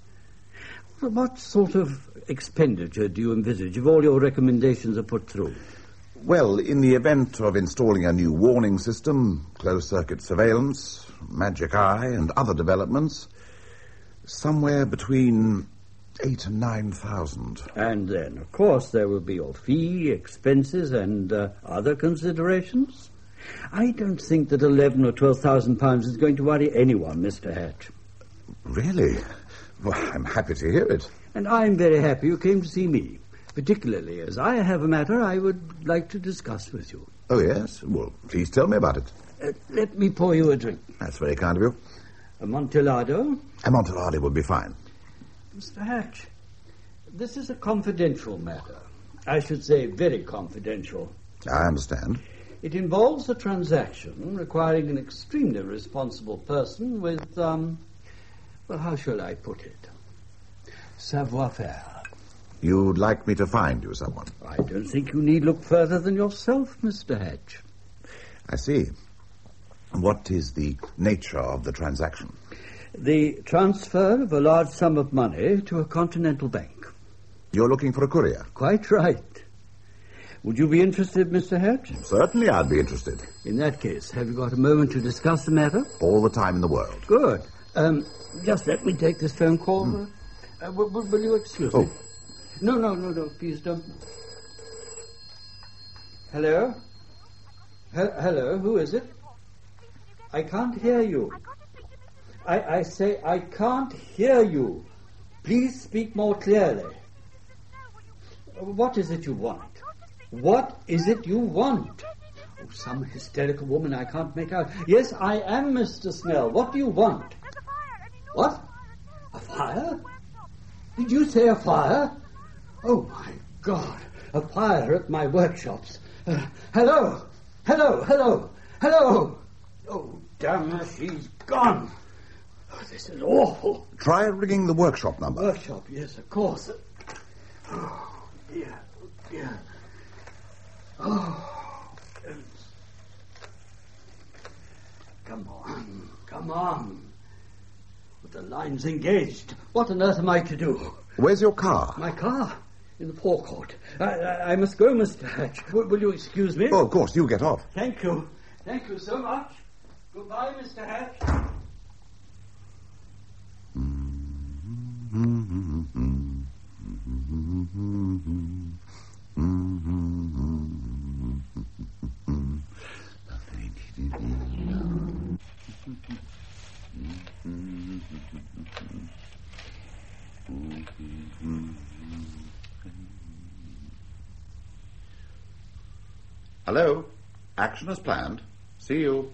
What sort of expenditure do you envisage if all your recommendations are put through? Well, in the event of installing a new warning system, closed-circuit surveillance, magic eye, and other developments, somewhere between eight and nine thousand. And then, of course, there will be your fee, expenses, and uh, other considerations. I don't think that eleven or twelve thousand pounds is going to worry anyone, Mister Hatch. Really? Well, I'm happy to hear it. And I'm very happy you came to see me, particularly as I have a matter I would like to discuss with you. Oh, yes? Well, please tell me about it. Uh, let me pour you a drink. That's very kind of you. A Amontillado? Amontillado would be fine. Mister Hatch, this is a confidential matter. I should say very confidential. I understand. It involves a transaction requiring an extremely responsible person with, um, well, how shall I put it? Savoir-faire. You'd like me to find you someone? I don't think you need look further than yourself, Mister Hatch. I see. What is the nature of the transaction? The transfer of a large sum of money to a continental bank. You're looking for a courier? Quite right. Would you be interested, Mister Hatch? Certainly I'd be interested. In that case, have you got a moment to discuss the matter? All the time in the world. Good. Um, just let me take this phone call. Mm. Uh, will, will, will you excuse oh. me? No, no, no, no, please don't. Hello? He- hello, who is it? I can't hear you. I, I say I can't hear you. Please speak more clearly. What is it you want? What is it you want? Oh, some hysterical woman I can't make out. Yes, I am Mister Snell. What do you want? What? A fire? Did you say a fire? Oh, my God. A fire at my workshops. Uh, hello. Hello, hello, hello. Oh, damn her, she's gone. Oh, this is awful. Try ringing the workshop number. Workshop, yes, of course. Oh, dear, oh, dear. Oh, goodness. Come on, come on. The line's engaged. What on earth am I to do? Where's your car? My car? In the forecourt. I, I, I must go, Mister Hatch. W- will you excuse me? Oh, of course. You get off. Thank you. Thank you so much. Goodbye, Mister Hatch. Hello. Action as planned. See you.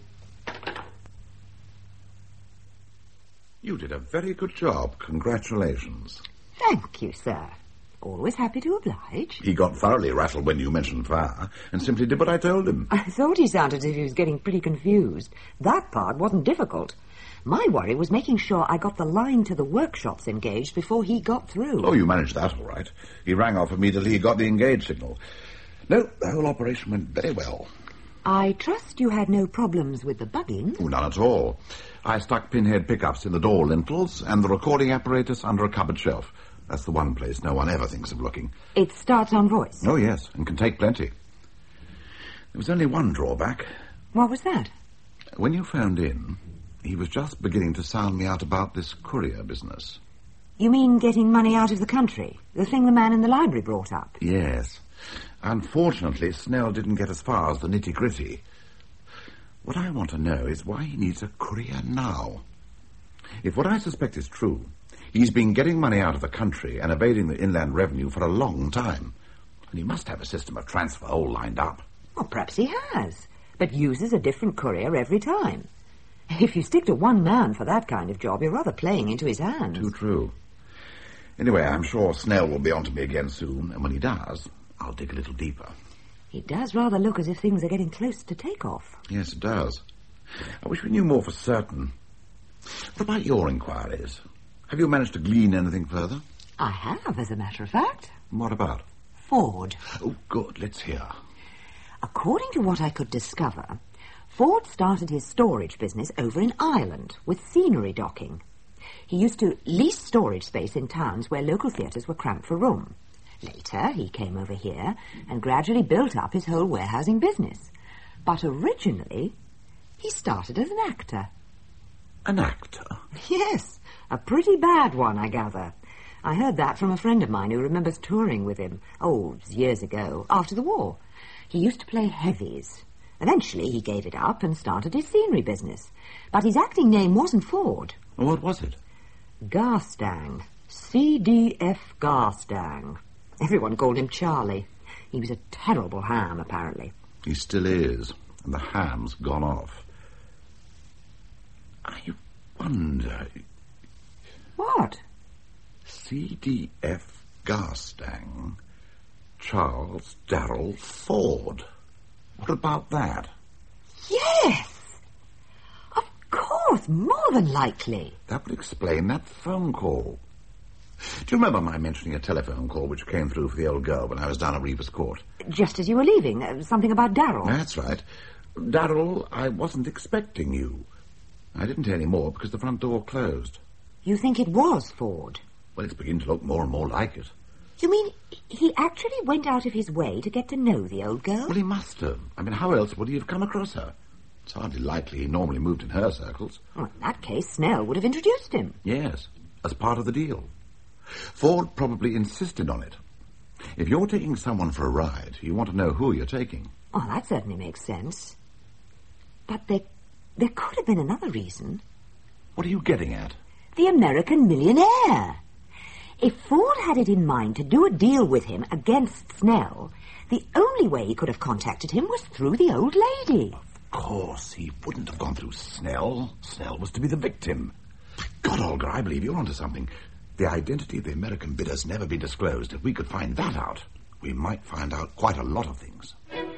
You did a very good job. Congratulations. Thank you, sir. Always happy to oblige. He got thoroughly rattled when you mentioned fire and simply did what I told him. I thought he sounded as if he was getting pretty confused. That part wasn't difficult. My worry was making sure I got the line to the workshops engaged before he got through. Oh, you managed that all right. He rang off immediately he got the engage signal. No, the whole operation went very well. I trust you had no problems with the bugging. Oh, none at all. I stuck pinhead pickups in the door lintels and the recording apparatus under a cupboard shelf. That's the one place no one ever thinks of looking. It starts on voice? Oh, yes, and can take plenty. There was only one drawback. What was that? When you phoned in, he was just beginning to sound me out about this courier business. You mean getting money out of the country? The thing the man in the library brought up? Yes. Unfortunately, Snell didn't get as far as the nitty-gritty. What I want to know is why he needs a courier now. If what I suspect is true, he's been getting money out of the country and evading the inland revenue for a long time. And he must have a system of transfer all lined up. Well, perhaps he has, but uses a different courier every time. If you stick to one man for that kind of job, you're rather playing into his hands. Too true. Anyway, I'm sure Snell will be on to me again soon, and when he does, I'll dig a little deeper. It does rather look as if things are getting close to take-off. Yes, it does. I wish we knew more for certain. What about your inquiries? Have you managed to glean anything further? I have, as a matter of fact. What about? Ford. Oh, good. Let's hear. According to what I could discover, Ford started his storage business over in Ireland with scenery docking. He used to lease storage space in towns where local theatres were cramped for room. Later, he came over here and gradually built up his whole warehousing business. But originally, he started as an actor. An actor? Yes, a pretty bad one, I gather. I heard that from a friend of mine who remembers touring with him, oh, years ago, after the war. He used to play heavies. Eventually, he gave it up and started his scenery business. But his acting name wasn't Ford. What was it? Garstang. C D F Garstang. Everyone called him Charlie. He was a terrible ham, apparently. He still is, and the ham's gone off. I wonder... What? C D F Garstang, Charles Darrell Ford. What about that? Yes! Of course, more than likely. That would explain that phone call. Do you remember my mentioning a telephone call which came through for the old girl when I was down at Reeves Court? Just as you were leaving, uh, something about Darrell. That's right. Darrell, I wasn't expecting you. I didn't hear any more because the front door closed. You think it was Ford? Well, it's beginning to look more and more like it. You mean he actually went out of his way to get to know the old girl? Well, he must have. I mean, how else would he have come across her? It's hardly likely he normally moved in her circles. Well, in that case, Snell would have introduced him. Yes, as part of the deal. Ford probably insisted on it. If you're taking someone for a ride, you want to know who you're taking. Oh, that certainly makes sense. But there, there could have been another reason. What are you getting at? The American millionaire. If Ford had it in mind to do a deal with him against Snell, the only way he could have contacted him was through the old lady. Of course, he wouldn't have gone through Snell. Snell was to be the victim. God, Olga, I believe you're onto something. The identity of the American bidder's never been disclosed. If we could find that out, we might find out quite a lot of things.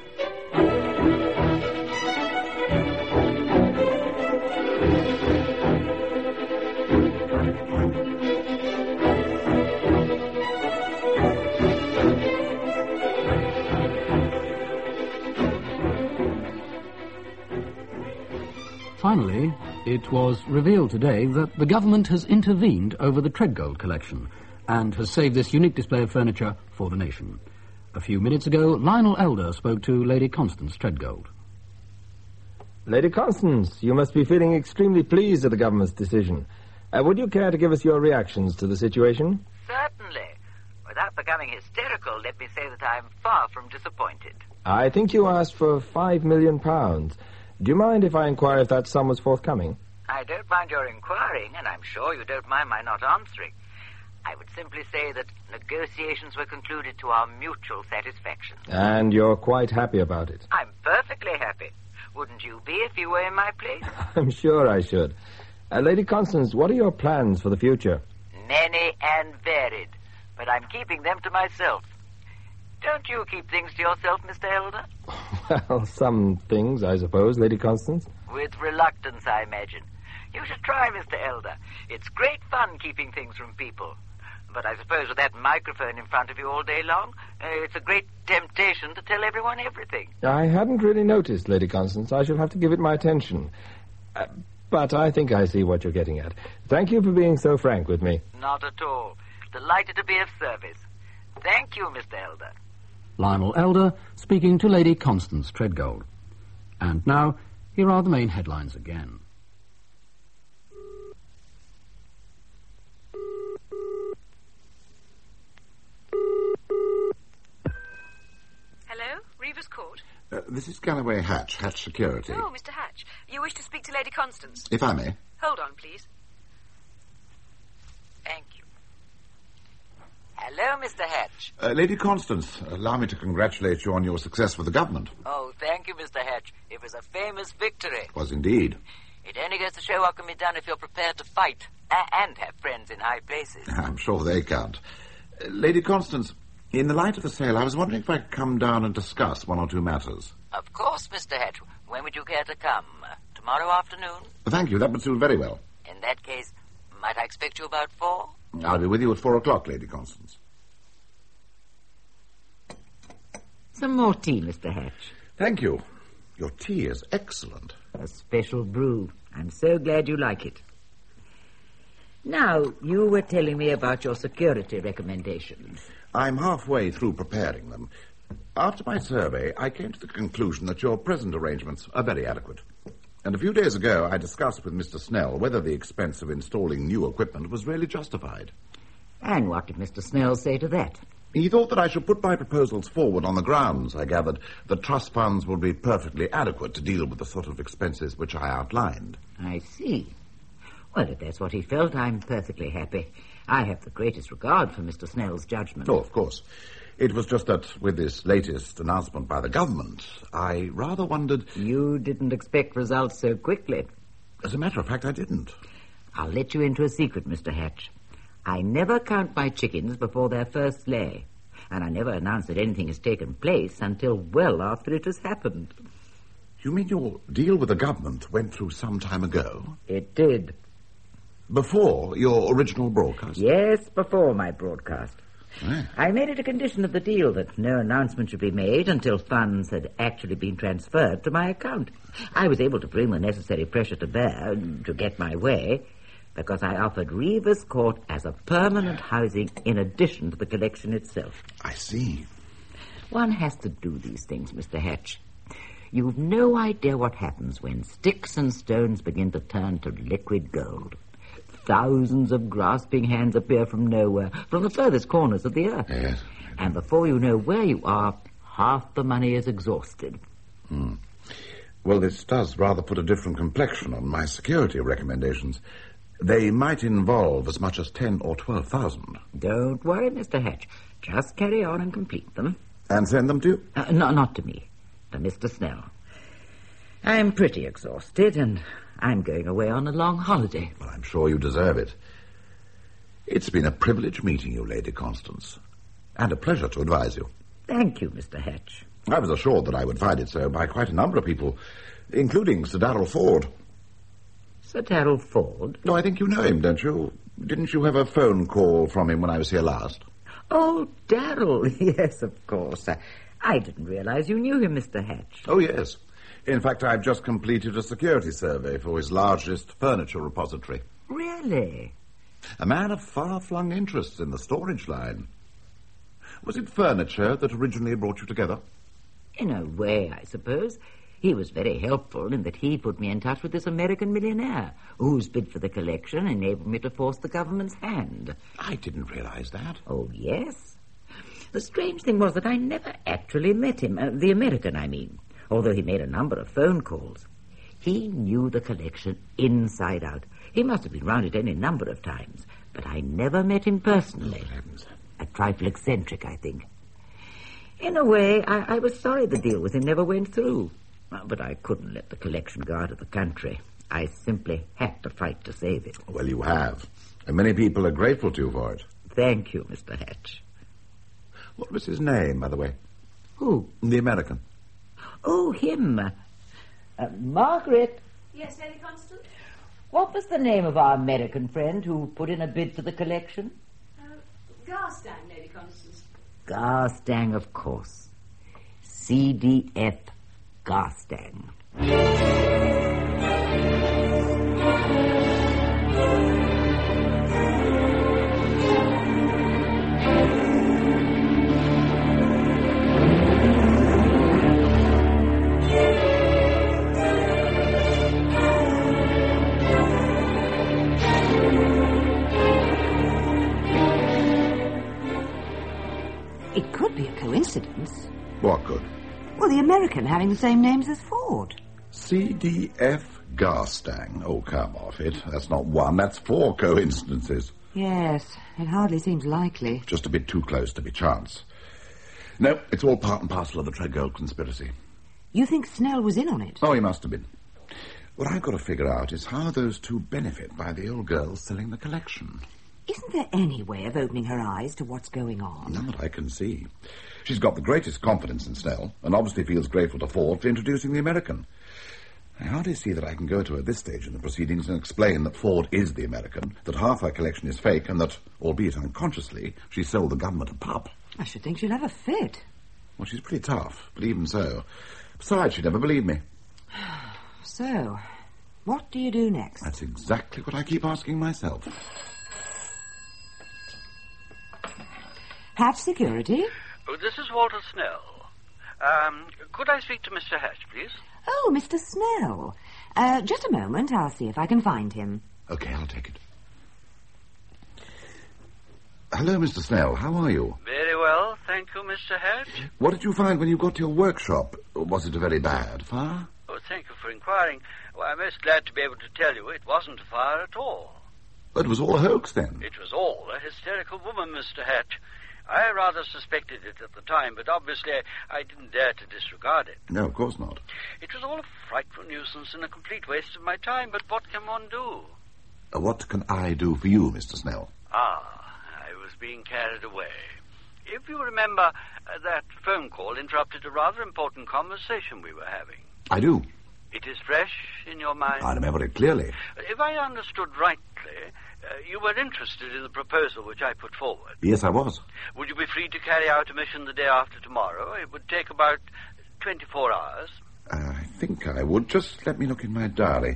Finally, it was revealed today that the government has intervened over the Treadgold collection and has saved this unique display of furniture for the nation. A few minutes ago, Lionel Elder spoke to Lady Constance Treadgold. Lady Constance, you must be feeling extremely pleased at the government's decision. Uh, would you care to give us your reactions to the situation? Certainly. Without becoming hysterical, let me say that I am far from disappointed. I think you asked for five million pounds. Do you mind if I inquire if that sum was forthcoming? I don't mind your inquiring, and I'm sure you don't mind my not answering. I would simply say that negotiations were concluded to our mutual satisfaction. And you're quite happy about it? I'm perfectly happy. Wouldn't you be if you were in my place? I'm sure I should. Uh, Lady Constance, what are your plans for the future? Many and varied, but I'm keeping them to myself. Don't you keep things to yourself, Mister Elder? Well, some things, I suppose, Lady Constance. With reluctance, I imagine. You should try, Mister Elder. It's great fun keeping things from people. But I suppose with that microphone in front of you all day long, uh, it's a great temptation to tell everyone everything. I hadn't really noticed, Lady Constance. I shall have to give it my attention. Uh, but I think I see what you're getting at. Thank you for being so frank with me. Not at all. Delighted to be of service. Thank you, Mister Elder. Lionel Elder speaking to Lady Constance Treadgold. And now, here are the main headlines again. Hello, Reeves Court. Uh, this is Galloway Hatch, Hatch Security. Oh, Mister Hatch, you wish to speak to Lady Constance? If I may. Hold on, please. Thank you. Hello, Mister Hatch. Uh, Lady Constance, allow me to congratulate you on your success with the government. Oh, thank you, Mister Hatch. It was a famous victory. It was indeed. It only goes to show what can be done if you're prepared to fight a- and have friends in high places. I'm sure they can't. Uh, Lady Constance, in the light of the sale, I was wondering if I could come down and discuss one or two matters. Of course, Mister Hatch. When would you care to come? Uh, tomorrow afternoon? Thank you, that would suit very well. In that case, might I expect you about four? I'll be with you at four o'clock, Lady Constance. Some more tea, Mister Hatch. Thank you. Your tea is excellent. A special brew. I'm so glad you like it. Now, you were telling me about your security recommendations. I'm halfway through preparing them. After my survey, I came to the conclusion that your present arrangements are very adequate. And a few days ago, I discussed with Mister Snell whether the expense of installing new equipment was really justified. And what did Mister Snell say to that? He thought that I should put my proposals forward on the grounds, I gathered, that trust funds would be perfectly adequate to deal with the sort of expenses which I outlined. I see. Well, if that's what he felt, I'm perfectly happy. I have the greatest regard for Mister Snell's judgment. Oh, of course. It was just that with this latest announcement by the government, I rather wondered... You didn't expect results so quickly. As a matter of fact, I didn't. I'll let you into a secret, Mister Hatch. I never count my chickens before their first lay, and I never announce that anything has taken place until well after it has happened. You mean your deal with the government went through some time ago? It did. Before your original broadcast? Yes, before my broadcast. Ah. I made it a condition of the deal that no announcement should be made until funds had actually been transferred to my account. I was able to bring the necessary pressure to bear to get my way because I offered Reeves Court as a permanent housing in addition to the collection itself. I see. One has to do these things, Mister Hatch. You've no idea what happens when sticks and stones begin to turn to liquid gold. Thousands of grasping hands appear from nowhere, from the furthest corners of the earth. Yes. And before you know where you are, half the money is exhausted. Hmm. Well, this does rather put a different complexion on my security recommendations. They might involve as much as ten or twelve thousand. Don't worry, Mister Hatch. Just carry on and complete them. And send them to you? Uh, no, not to me. To Mister Snell. I'm pretty exhausted, and I'm going away on a long holiday. Well, I'm sure you deserve it. It's been a privilege meeting you, Lady Constance, and a pleasure to advise you. Thank you, Mister Hatch. I was assured that I would find it so by quite a number of people, including Sir Darrell Ford. Sir Darrell Ford? No, I think you know him, don't you? Didn't you have a phone call from him when I was here last? Oh, Darrell. Yes, of course. I, I didn't realize you knew him, Mister Hatch. Oh, yes. In fact, I've just completed a security survey for his largest furniture repository. Really? A man of far-flung interests in the storage line. Was it furniture that originally brought you together? In a way, I suppose. He was very helpful in that he put me in touch with this American millionaire whose bid for the collection enabled me to force the government's hand. I didn't realize that. Oh, yes. The strange thing was that I never actually met him, uh, the American, I mean, although he made a number of phone calls. He knew the collection inside out. He must have been round it any number of times, but I never met him personally. Oh, heavens. A trifle eccentric, I think. In a way, I, I was sorry the deal with him never went through. Uh, But I couldn't let the collection go out of the country. I simply had to fight to save it. Well, you have. And many people are grateful to you for it. Thank you, Mister Hatch. What was his name, by the way? Who? The American. Oh, him. Uh, uh, Margaret, Yes, Lady Constance? what was the name of our American friend who put in a bid for the collection? Uh, Garstang, Lady Constance. Garstang, of course. C D F Garstang. It could be a coincidence. What good? Well, the American having the same names as Ford. C D F Garstang. Oh, come off it. That's not one, that's four coincidences. Yes, it hardly seems likely. Just a bit too close to be chance. No, it's all part and parcel of the Treadgold conspiracy. You think Snell was in on it? Oh, he must have been. What I've got to figure out is how those two benefit by the old girl selling the collection. Isn't there any way of opening her eyes to what's going on? None that I can see. She's got the greatest confidence in Snell, and obviously feels grateful to Ford for introducing the American. I hardly see that I can go to her at this stage in the proceedings and explain that Ford is the American, that half her collection is fake, and that, albeit unconsciously, she sold the government a pup. I should think she'll have a fit. Well, she's pretty tough, but even so. Besides, she'd never believe me. So, what do you do next? That's exactly what I keep asking myself. Hatch Security? Oh, this is Walter Snell. Um, could I speak to Mister Hatch, please? Oh, Mister Snell. Uh, just a moment. I'll see if I can find him. Okay, I'll take it. Hello, Mister Snell. How are you? Very well, thank you, Mister Hatch. What did you find when you got to your workshop? Was it a very bad fire? Oh, thank you for inquiring. Well, I'm most glad to be able to tell you it wasn't a fire at all. It was all a hoax, then? It was all a hysterical woman, Mister Hatch. I rather suspected it at the time, but obviously I didn't dare to disregard it. No, of course not. It was all a frightful nuisance and a complete waste of my time, but what can one do? Uh, what can I do for you, Mister Snell? Ah, I was being carried away. If you remember, uh, that phone call interrupted a rather important conversation we were having. I do. It is fresh in your mind? I remember it clearly. If I understood rightly, uh, you were interested in the proposal which I put forward. Yes, I was. Would you be free to carry out a mission the day after tomorrow? It would take about twenty-four hours. Uh, I think I would. Just let me look in my diary.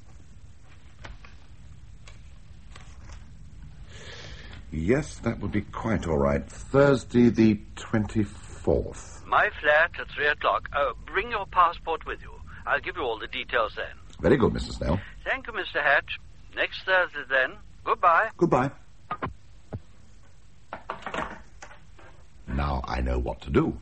Yes, that would be quite all right. Thursday the twenty-fourth. My flat at three o'clock. Uh, bring your passport with you. I'll give you all the details then. Very good, Mister Snell. Thank you, Mister Hatch. Next Thursday, then. Goodbye. Goodbye. Now I know what to do.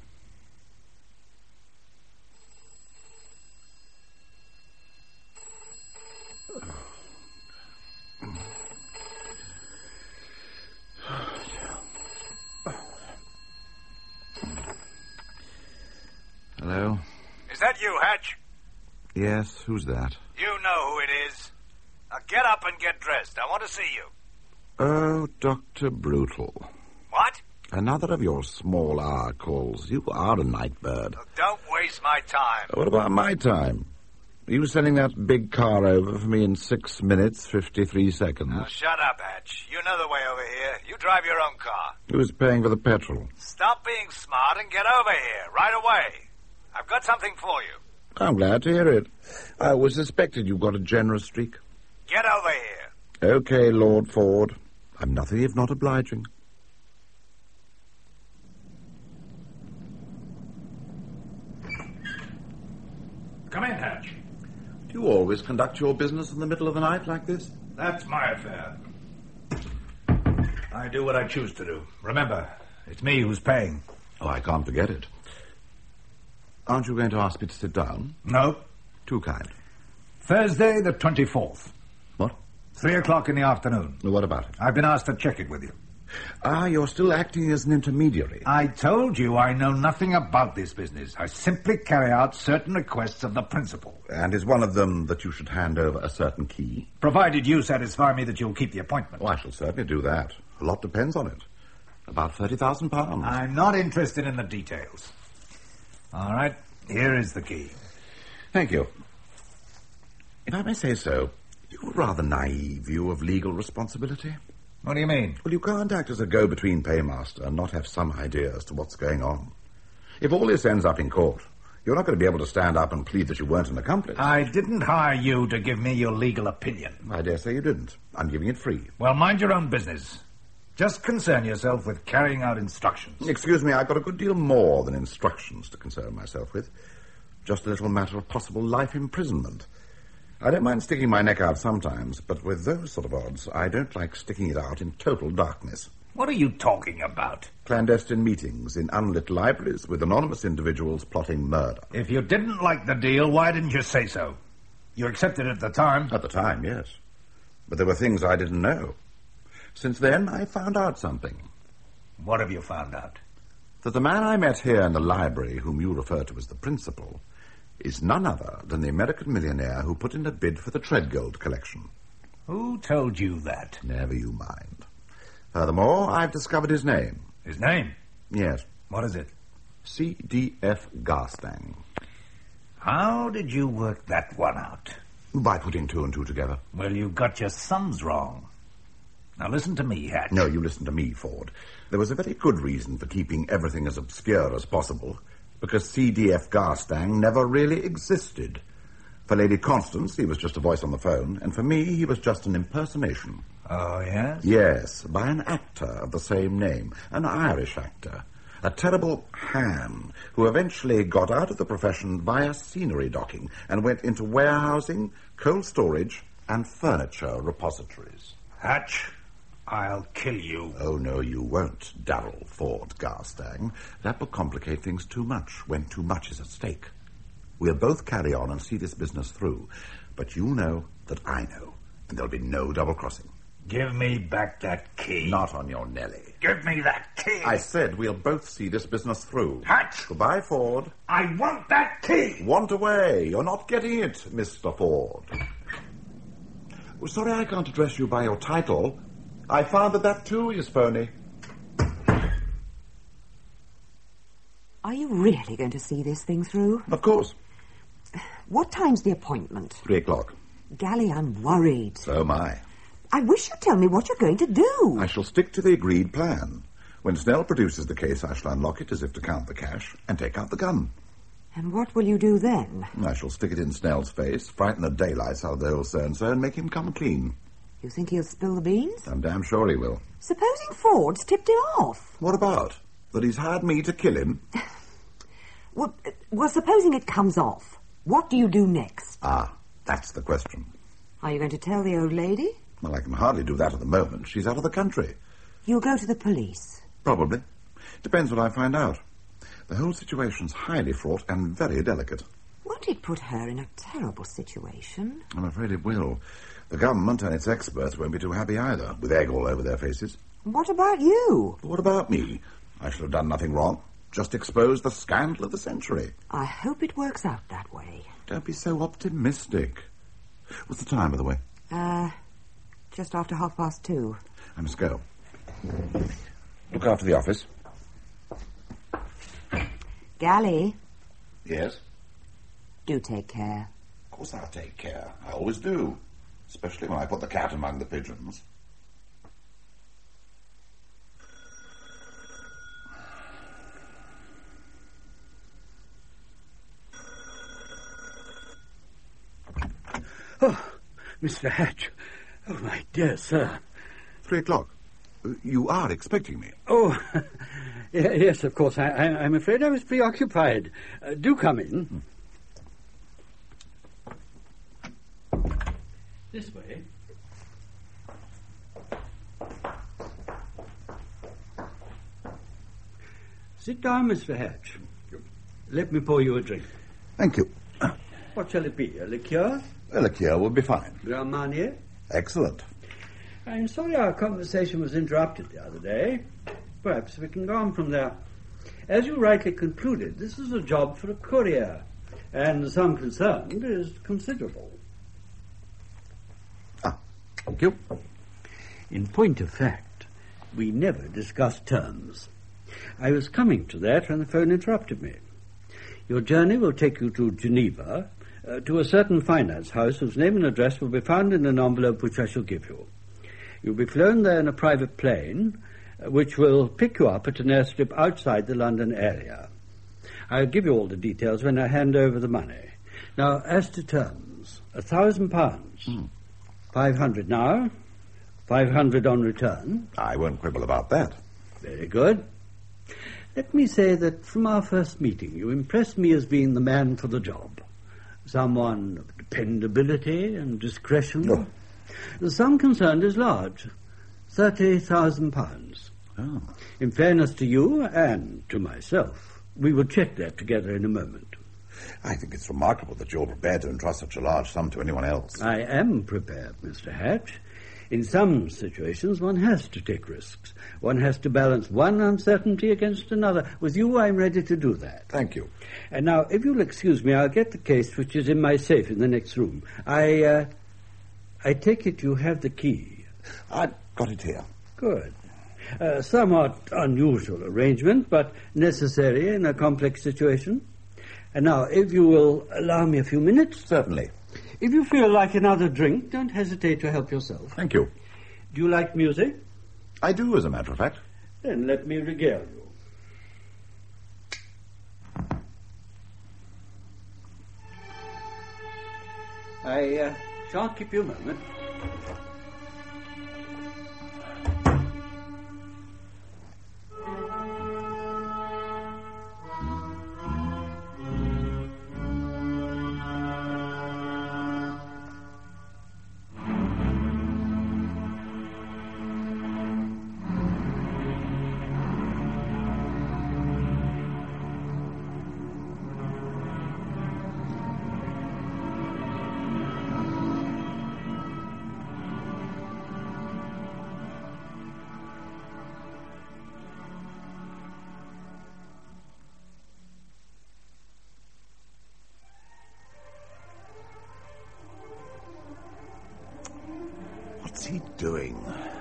Hello? Is that you, Hatch? Yes, who's that? You know who it is. Now get up and get dressed. I want to see you. Oh, Doctor Brutal. What? Another of your small hour calls. You are a night bird. Look, don't waste my time. What about my time? Are you sending that big car over for me in six minutes, fifty-three seconds? Now shut up, Hatch. You know the way over here. You drive your own car. Who's paying for the petrol? Stop being smart and get over here, right away. I've got something for you. I'm glad to hear it. I always suspected you got a generous streak. Get over here. Okay, Lord Ford. I'm nothing if not obliging. always conduct your business in the middle of the night like this? That's my affair. I do what I choose to do. Remember, it's me who's paying. Oh, I can't forget it. Aren't you going to ask me to sit down? No. Too kind. Thursday the twenty-fourth. What? Three o'clock in the afternoon. What about it? I've been asked to check it with you. Ah, you're still acting as an intermediary. I told you I know nothing about this business. I simply carry out certain requests of the principal. And is one of them that you should hand over a certain key? Provided you satisfy me that you'll keep the appointment. Oh, I shall certainly do that. A lot depends on it. About thirty thousand pounds. I'm not interested in the details. All right, here is the key. Thank you. If I may say so, you've a rather naive view of legal responsibility. What do you mean? Well, you can't act as a go-between paymaster and not have some idea as to what's going on. If all this ends up in court, you're not going to be able to stand up and plead that you weren't an accomplice. I didn't hire you to give me your legal opinion. I dare say you didn't. I'm giving it free. Well, mind your own business. Just concern yourself with carrying out instructions. Excuse me, I've got a good deal more than instructions to concern myself with. Just a little matter of possible life imprisonment. I don't mind sticking my neck out sometimes, but with those sort of odds, I don't like sticking it out in total darkness. What are you talking about? Clandestine meetings in unlit libraries with anonymous individuals plotting murder. If you didn't like the deal, why didn't you say so? You accepted it at the time. At the time, yes. But there were things I didn't know. Since then, I found out something. What have you found out? That the man I met here in the library, whom you refer to as the principal, is none other than the American millionaire who put in a bid for the Treadgold collection. Who told you that? Never you mind. Furthermore, I've discovered his name. His name? Yes. What is it? C D F Garstang. How did you work that one out? By putting two and two together. Well, you got your sums wrong. Now listen to me, Hatch. No, you listen to me, Ford. There was a very good reason for keeping everything as obscure as possible, because C D F Garstang never really existed. For Lady Constance, he was just a voice on the phone, and for me, he was just an impersonation. Oh, yes? Yes, by an actor of the same name, an Irish actor, a terrible ham, who eventually got out of the profession via scenery docking and went into warehousing, cold storage, and furniture repositories. Hatch, I'll kill you. Oh, no, you won't, Darrell Ford Garstang. That will complicate things too much when too much is at stake. We'll both carry on and see this business through, but you know that I know, and there'll be no double-crossing. Give me back that key. Not on your Nelly. Give me that key. I said we'll both see this business through. Hatch! Goodbye, Ford. I want that key! Want away. You're not getting it, Mister Ford. Well, sorry I can't address you by your title. I found that that too is phony. Are you really going to see this thing through? Of course. What time's the appointment? Three o'clock. Gally, I'm worried. So am I. I wish you'd tell me what you're going to do. I shall stick to the agreed plan. When Snell produces the case, I shall unlock it as if to count the cash and take out the gun. And what will you do then? I shall stick it in Snell's face, frighten the daylights out of the old so-and-so, and make him come clean. You think he'll spill the beans? I'm damn sure he will. Supposing Ford's tipped him off? What about? That he's hired me to kill him? well, uh, well, supposing it comes off. What do you do next? Ah, that's the question. Are you going to tell the old lady? Well, I can hardly do that at the moment. She's out of the country. You'll go to the police? Probably. Depends what I find out. The whole situation's highly fraught and very delicate. Won't it put her in a terrible situation? I'm afraid it will. The government and its experts won't be too happy either, with egg all over their faces. What about you? What about me? I shall have done nothing wrong. Just exposed the scandal of the century. I hope it works out that way. Don't be so optimistic. What's the time, by the way? Uh, just after half past two. I must go. Look after the office. Gally? Yes? Do take care. Of course I'll take care. I always do. Especially when I put the cat among the pigeons. Oh, Mister Hatch. Oh, my dear sir. Three o'clock. You are expecting me? Oh, yes, of course. I, I, I'm afraid I was preoccupied. Uh, do come in. This way. Sit down, Mister Hatch. Let me pour you a drink. Thank you. What shall it be? A liqueur? A liqueur would be fine. Grand Marnier? Excellent. I'm sorry our conversation was interrupted the other day. Perhaps we can go on from there. As you rightly concluded, this is a job for a courier, and the sum concerned is considerable. Ah, thank you. In point of fact, we never discussed terms. I was coming to that when the phone interrupted me. Your journey will take you to Geneva, uh, to a certain finance house whose name and address will be found in an envelope which I shall give you. You'll be flown there in a private plane, uh, which will pick you up at an airstrip outside the London area. I'll give you all the details when I hand over the money. Now, as to terms, a thousand pounds. Hmm. Five hundred now, five hundred on return. I won't quibble about that. Very good. Let me say that from our first meeting, you impressed me as being the man for the job. Someone of dependability and discretion. No. The sum concerned is large. Thirty thousand pounds. Oh. In fairness to you and to myself, we will check that together in a moment. I think it's remarkable that you're prepared to entrust such a large sum to anyone else. I am prepared, Mister Hatch. In some situations, one has to take risks. One has to balance one uncertainty against another. With you, I'm ready to do that. Thank you. And now, if you'll excuse me, I'll get the case which is in my safe in the next room. I, uh, I take it you have the key. I've got it here. Good. Uh, somewhat unusual arrangement, but necessary in a complex situation. And now, if you will allow me a few minutes. Certainly. If you feel like another drink, don't hesitate to help yourself. Thank you. Do you like music? I do, as a matter of fact. Then let me regale you. I uh, shan't keep you a moment. What's he doing?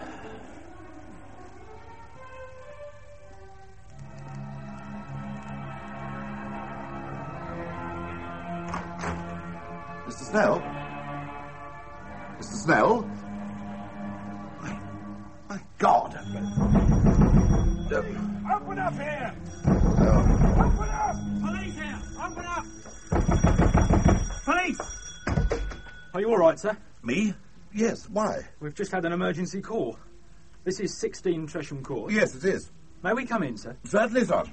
Mister Snell? Mister Snell? My, my God! Open up here! Oh. Open up! Police here! Open up! Police! Are you all right, sir? Me? Yes, why? We've just had an emergency call. This is sixteen Tresham Court. Yes, it is. May we come in, sir? Certainly, Sergeant.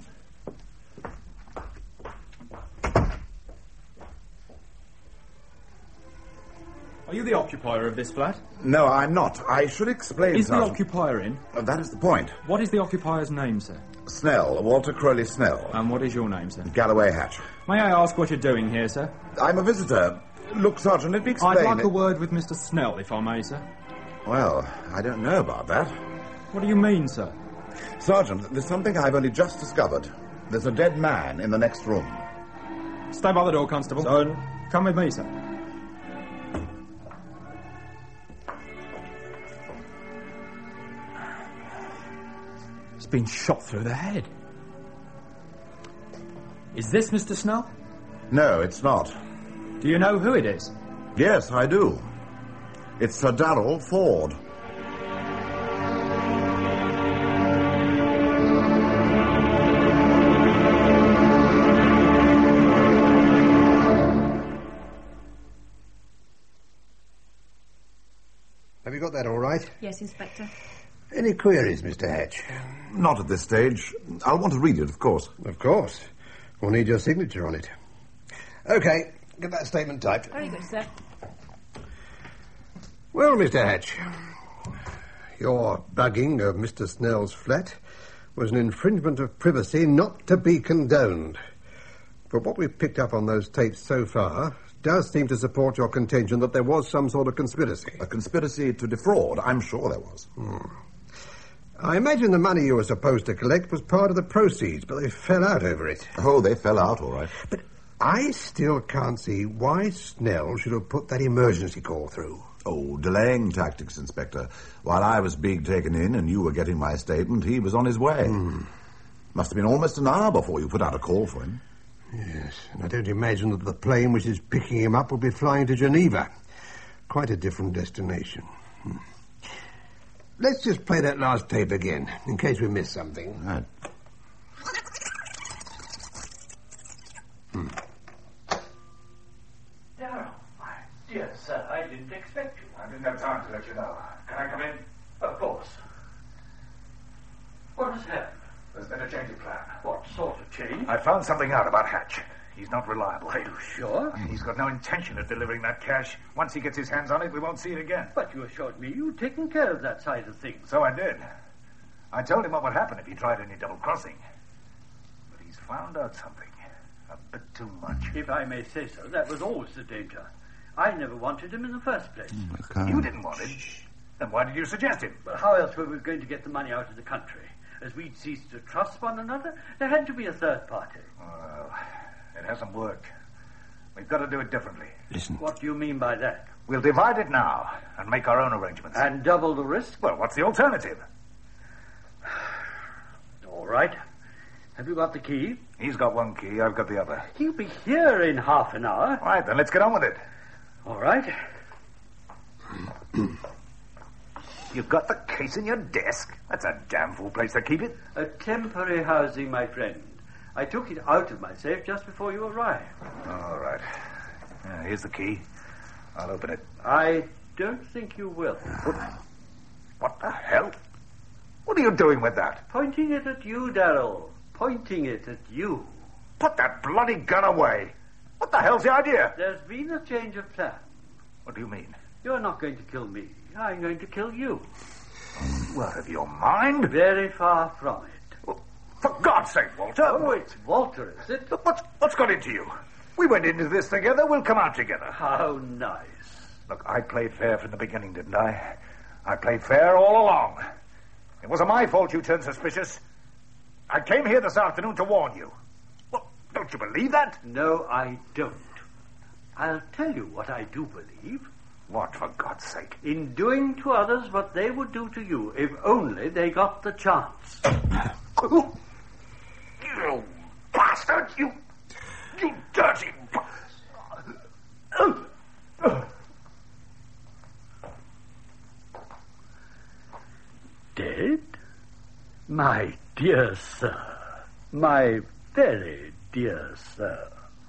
Are you the occupier of this flat? No, I'm not. I should explain, Is Sergeant. the occupier in? Uh, that is the point. What is the occupier's name, sir? Snell, Walter Crowley Snell. And what is your name, sir? Galloway Hatch. May I ask what you're doing here, sir? I'm a visitor. Look, Sergeant, let me explain. I'd like it. a word with Mister Snell, if I may, sir. Well, I don't know about that. What do you mean, sir? Sergeant, there's something I've only just discovered. There's a dead man in the next room. Stay by the door, Constable. Son. Come with me, sir. He's been shot through the head. Is this Mister Snell? No, it's not. Do you know who it is? Yes, I do. It's Sir Darrell Ford. Have you got that all right? Yes, Inspector. Any queries, Mister Hatch? Not at this stage. I'll want to read it, of course. Of course. We'll need your signature on it. Okay, get that statement typed. Very good, sir. Well, Mister Hatch, your bugging of Mister Snell's flat was an infringement of privacy not to be condoned. But what we've picked up on those tapes so far does seem to support your contention that there was some sort of conspiracy. A conspiracy to defraud? I'm sure there was. Hmm. I imagine the money you were supposed to collect was part of the proceeds, but they fell out over it. Oh, they fell out, all right. But I still can't see why Snell should have put that emergency call through. Oh, delaying tactics, Inspector. While I was being taken in and you were getting my statement, he was on his way. Hmm. Must have been almost an hour before you put out a call for him. Yes, and I don't imagine that the plane which is picking him up will be flying to Geneva. Quite a different destination. Hmm. Let's just play that last tape again, in case we miss something. Right. Hmm. Darrell, my dear sir, I didn't expect you. I didn't have time to let you know. Can I come in? Of course. What has happened? There's been a change of plan. What sort of change? I found something out about Hatch. He's not reliable. Are you sure? He's got no intention of delivering that cash. Once he gets his hands on it, we won't see it again. But you assured me you'd taken care of that side of things. So I did. I told him what would happen if he tried any double-crossing. But he's found out something. A bit too much. If I may say so, that was always the danger. I never wanted him in the first place. Mm, you didn't want him. Then why did you suggest him? Well, how else were we going to get the money out of the country? As we'd ceased to trust one another, there had to be a third party. Well, it hasn't worked. We've got to do it differently. Listen. What do you mean by that? We'll divide it now and make our own arrangements. And double the risk? Well, what's the alternative? All right. Have you got the key? He's got one key, I've got the other. He'll be here in half an hour. All right, then let's get on with it. All right. You've got the case in your desk? That's a damn fool place to keep it. A temporary housing, my friend. I took it out of my safe just before you arrived. All right. Yeah, here's the key. I'll open it. I don't think you will. What, what the hell? What are you doing with that? Pointing it at you, Darrell. Pointing it at you. Put that bloody gun away. What the hell's the idea? There's been a change of plan. What do you mean? You're not going to kill me. I'm going to kill you. You out of your mind? Very far from it. Well, for God's sake, Walter. Oh, it's Walter, is it? What's, what's got into you? We went into this together. We'll come out together. How nice. Look, I played fair from the beginning, didn't I? I played fair all along. It wasn't my fault you turned suspicious. I came here this afternoon to warn you. Well, don't you believe that? No, I don't. I'll tell you what I do believe. What, for God's sake? In doing to others what they would do to you, if only they got the chance. You bastard! You... You dirty... Dead? My dear sir. My very dear sir.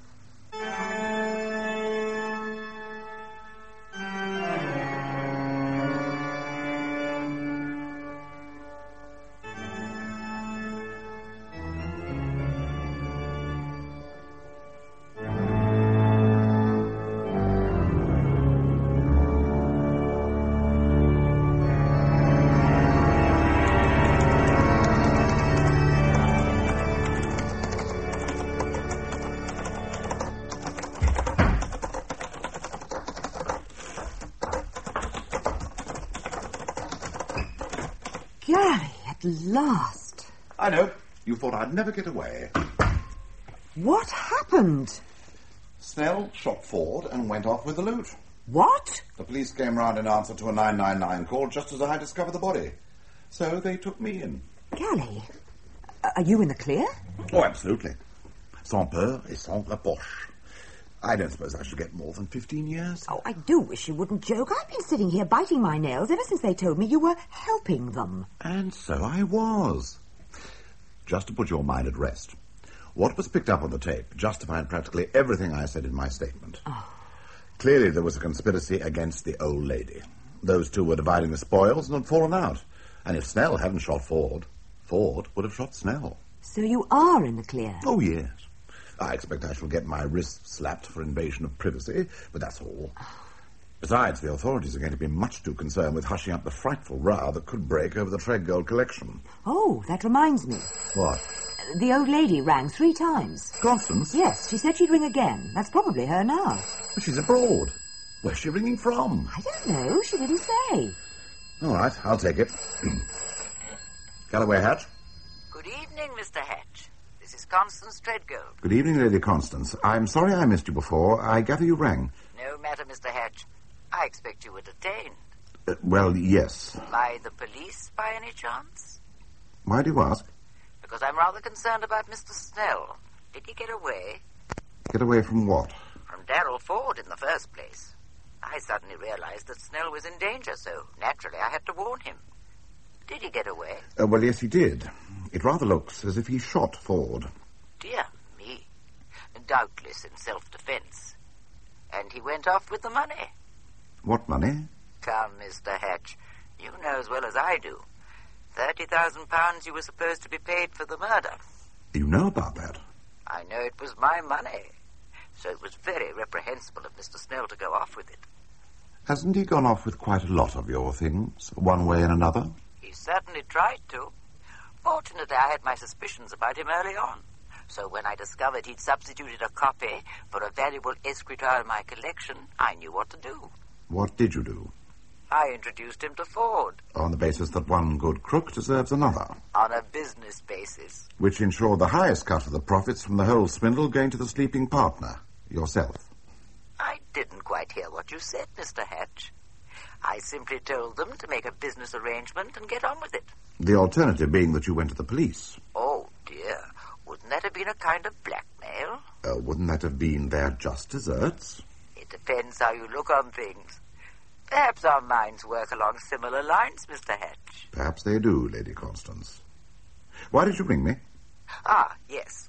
Gary, at last. I know. You thought I'd never get away. What happened? Snell shot Ford and went off with the loot. What? The police came round in answer to a nine nine nine call just as I discovered the body. So they took me in. Gally, are you in the clear? Oh, absolutely. Sans peur et sans reproche. I don't suppose I should get more than fifteen years. Oh, I do wish you wouldn't joke. I've been sitting here biting my nails ever since they told me you were helping them. And so I was. Just to put your mind at rest, what was picked up on the tape justified practically everything I said in my statement. Oh. Clearly there was a conspiracy against the old lady. Those two were dividing the spoils and had fallen out. And if Snell hadn't shot Ford, Ford would have shot Snell. So you are in the clear? Oh, yes. I expect I shall get my wrists slapped for invasion of privacy, but that's all. Besides, the authorities are going to be much too concerned with hushing up the frightful row that could break over the Treadgold collection. Oh, that reminds me. What? The old lady rang three times. Constance? Yes, she said she'd ring again. That's probably her now. But she's abroad. Where's she ringing from? I don't know. She didn't say. All right, I'll take it. Galloway Hatch? Good evening, Mister Hatch. This is Constance Treadgold. Good evening, Lady Constance. I'm sorry I missed you before. I gather you rang. No matter, Mister Hatch. I expect you were detained. Uh, well, yes. By the police, by any chance? Why do you ask? Because I'm rather concerned about Mister Snell. Did he get away? Get away from what? From Darrell Ford in the first place. I suddenly realized that Snell was in danger, so naturally I had to warn him. Did he get away? Uh, well, yes, he did. It rather looks as if he shot Ford. Dear me. Doubtless in self-defense. And he went off with the money. What money? Come, Mister Hatch. You know as well as I do. Thirty thousand pounds you were supposed to be paid for the murder. You know about that? I know it was my money. So it was very reprehensible of Mister Snell to go off with it. Hasn't he gone off with quite a lot of your things, one way and another? He certainly tried to. Fortunately, I had my suspicions about him early on. So when I discovered he'd substituted a copy for a valuable escritoire in my collection, I knew what to do. What did you do? I introduced him to Ford. On the basis that one good crook deserves another. On a business basis. Which ensured the highest cut of the profits from the whole swindle going to the sleeping partner, yourself. I didn't quite hear what you said, Mister Hatch. I simply told them to make a business arrangement and get on with it. The alternative being that you went to the police. Oh, dear. Wouldn't that have been a kind of blackmail? Uh, wouldn't that have been their just deserts? It depends how you look on things. Perhaps our minds work along similar lines, Mister Hatch. Perhaps they do, Lady Constance. Why did you ring me? Ah, yes.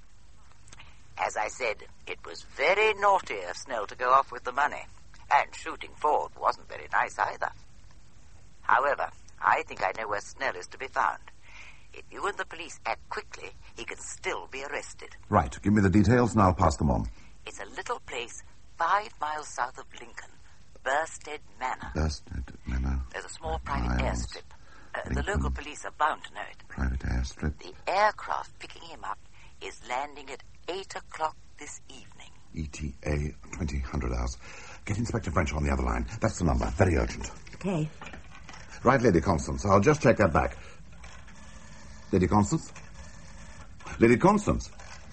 As I said, it was very naughty of Snell to go off with the money. And shooting Ford wasn't very nice either. However, I think I know where Snell is to be found. If you and the police act quickly, he can still be arrested. Right. Give me the details and I'll pass them on. It's a little place five miles south of Lincoln. Burstead Manor. Burstead Manor. There's a small private miles. airstrip. Uh, the local police are bound to know it. Private airstrip. The aircraft picking him up is landing at eight o'clock this evening. E T A twenty hundred hours. Get Inspector French on the other line. That's the number. Very urgent. Okay. Right, Lady Constance. I'll just check that back. Lady Constance? Lady Constance?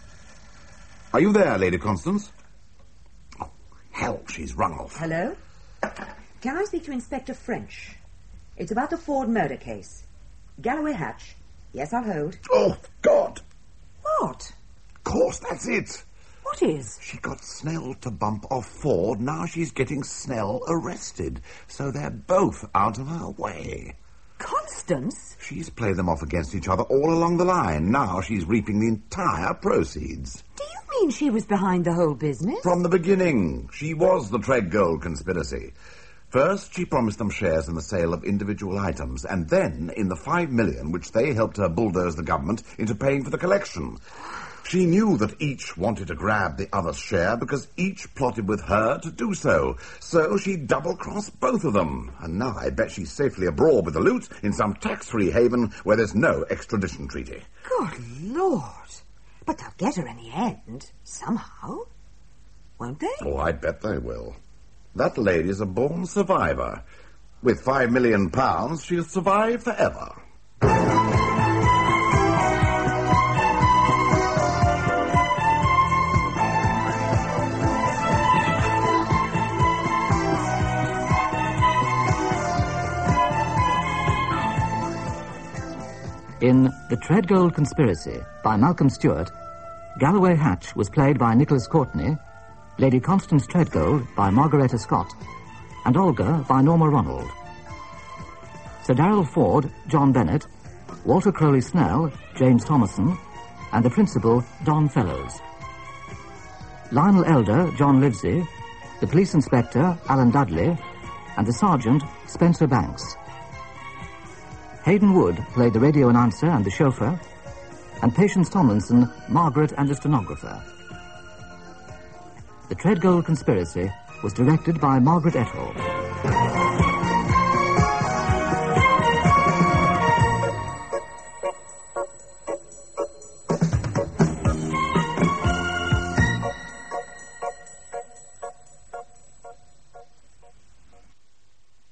Are you there, Lady Constance? Oh, hell, she's rung off. Hello? Can I speak to Inspector French? It's about the Ford murder case. Galloway Hatch. Yes, I'll hold. Oh, God! What? Of course, that's it. What is? She got Snell to bump off Ford. Now she's getting Snell arrested. So they're both out of her way. Constance? She's played them off against each other all along the line. Now she's reaping the entire proceeds. Do you mean she was behind the whole business? From the beginning. She was the Treadgold conspiracy. First, she promised them shares in the sale of individual items, and then in the five million which they helped her bulldoze the government into paying for the collection. She knew that each wanted to grab the other's share because each plotted with her to do so. So she double-crossed both of them. And now I bet she's safely abroad with the loot in some tax-free haven where there's no extradition treaty. Good Lord. But they'll get her in the end, somehow. Won't they? Oh, I bet they will. That lady's a born survivor. With five million pounds, she'll survive forever. In The Treadgold Conspiracy by Malcolm Stewart, Galloway Hatch was played by Nicholas Courtney, Lady Constance Treadgold by Margaretta Scott, and Olga by Norma Ronald. Sir Darrell Ford, John Bennett, Walter Crowley Snell, James Thomason, and the principal, Don Fellows. Lionel Elder, John Livesey, the police inspector, Alan Dudley, and the sergeant, Spencer Banks. Hayden Wood played the radio announcer and the chauffeur, and Patience Tomlinson, Margaret and the stenographer. The Treadgold Conspiracy was directed by Margaret Ethel. Thank you.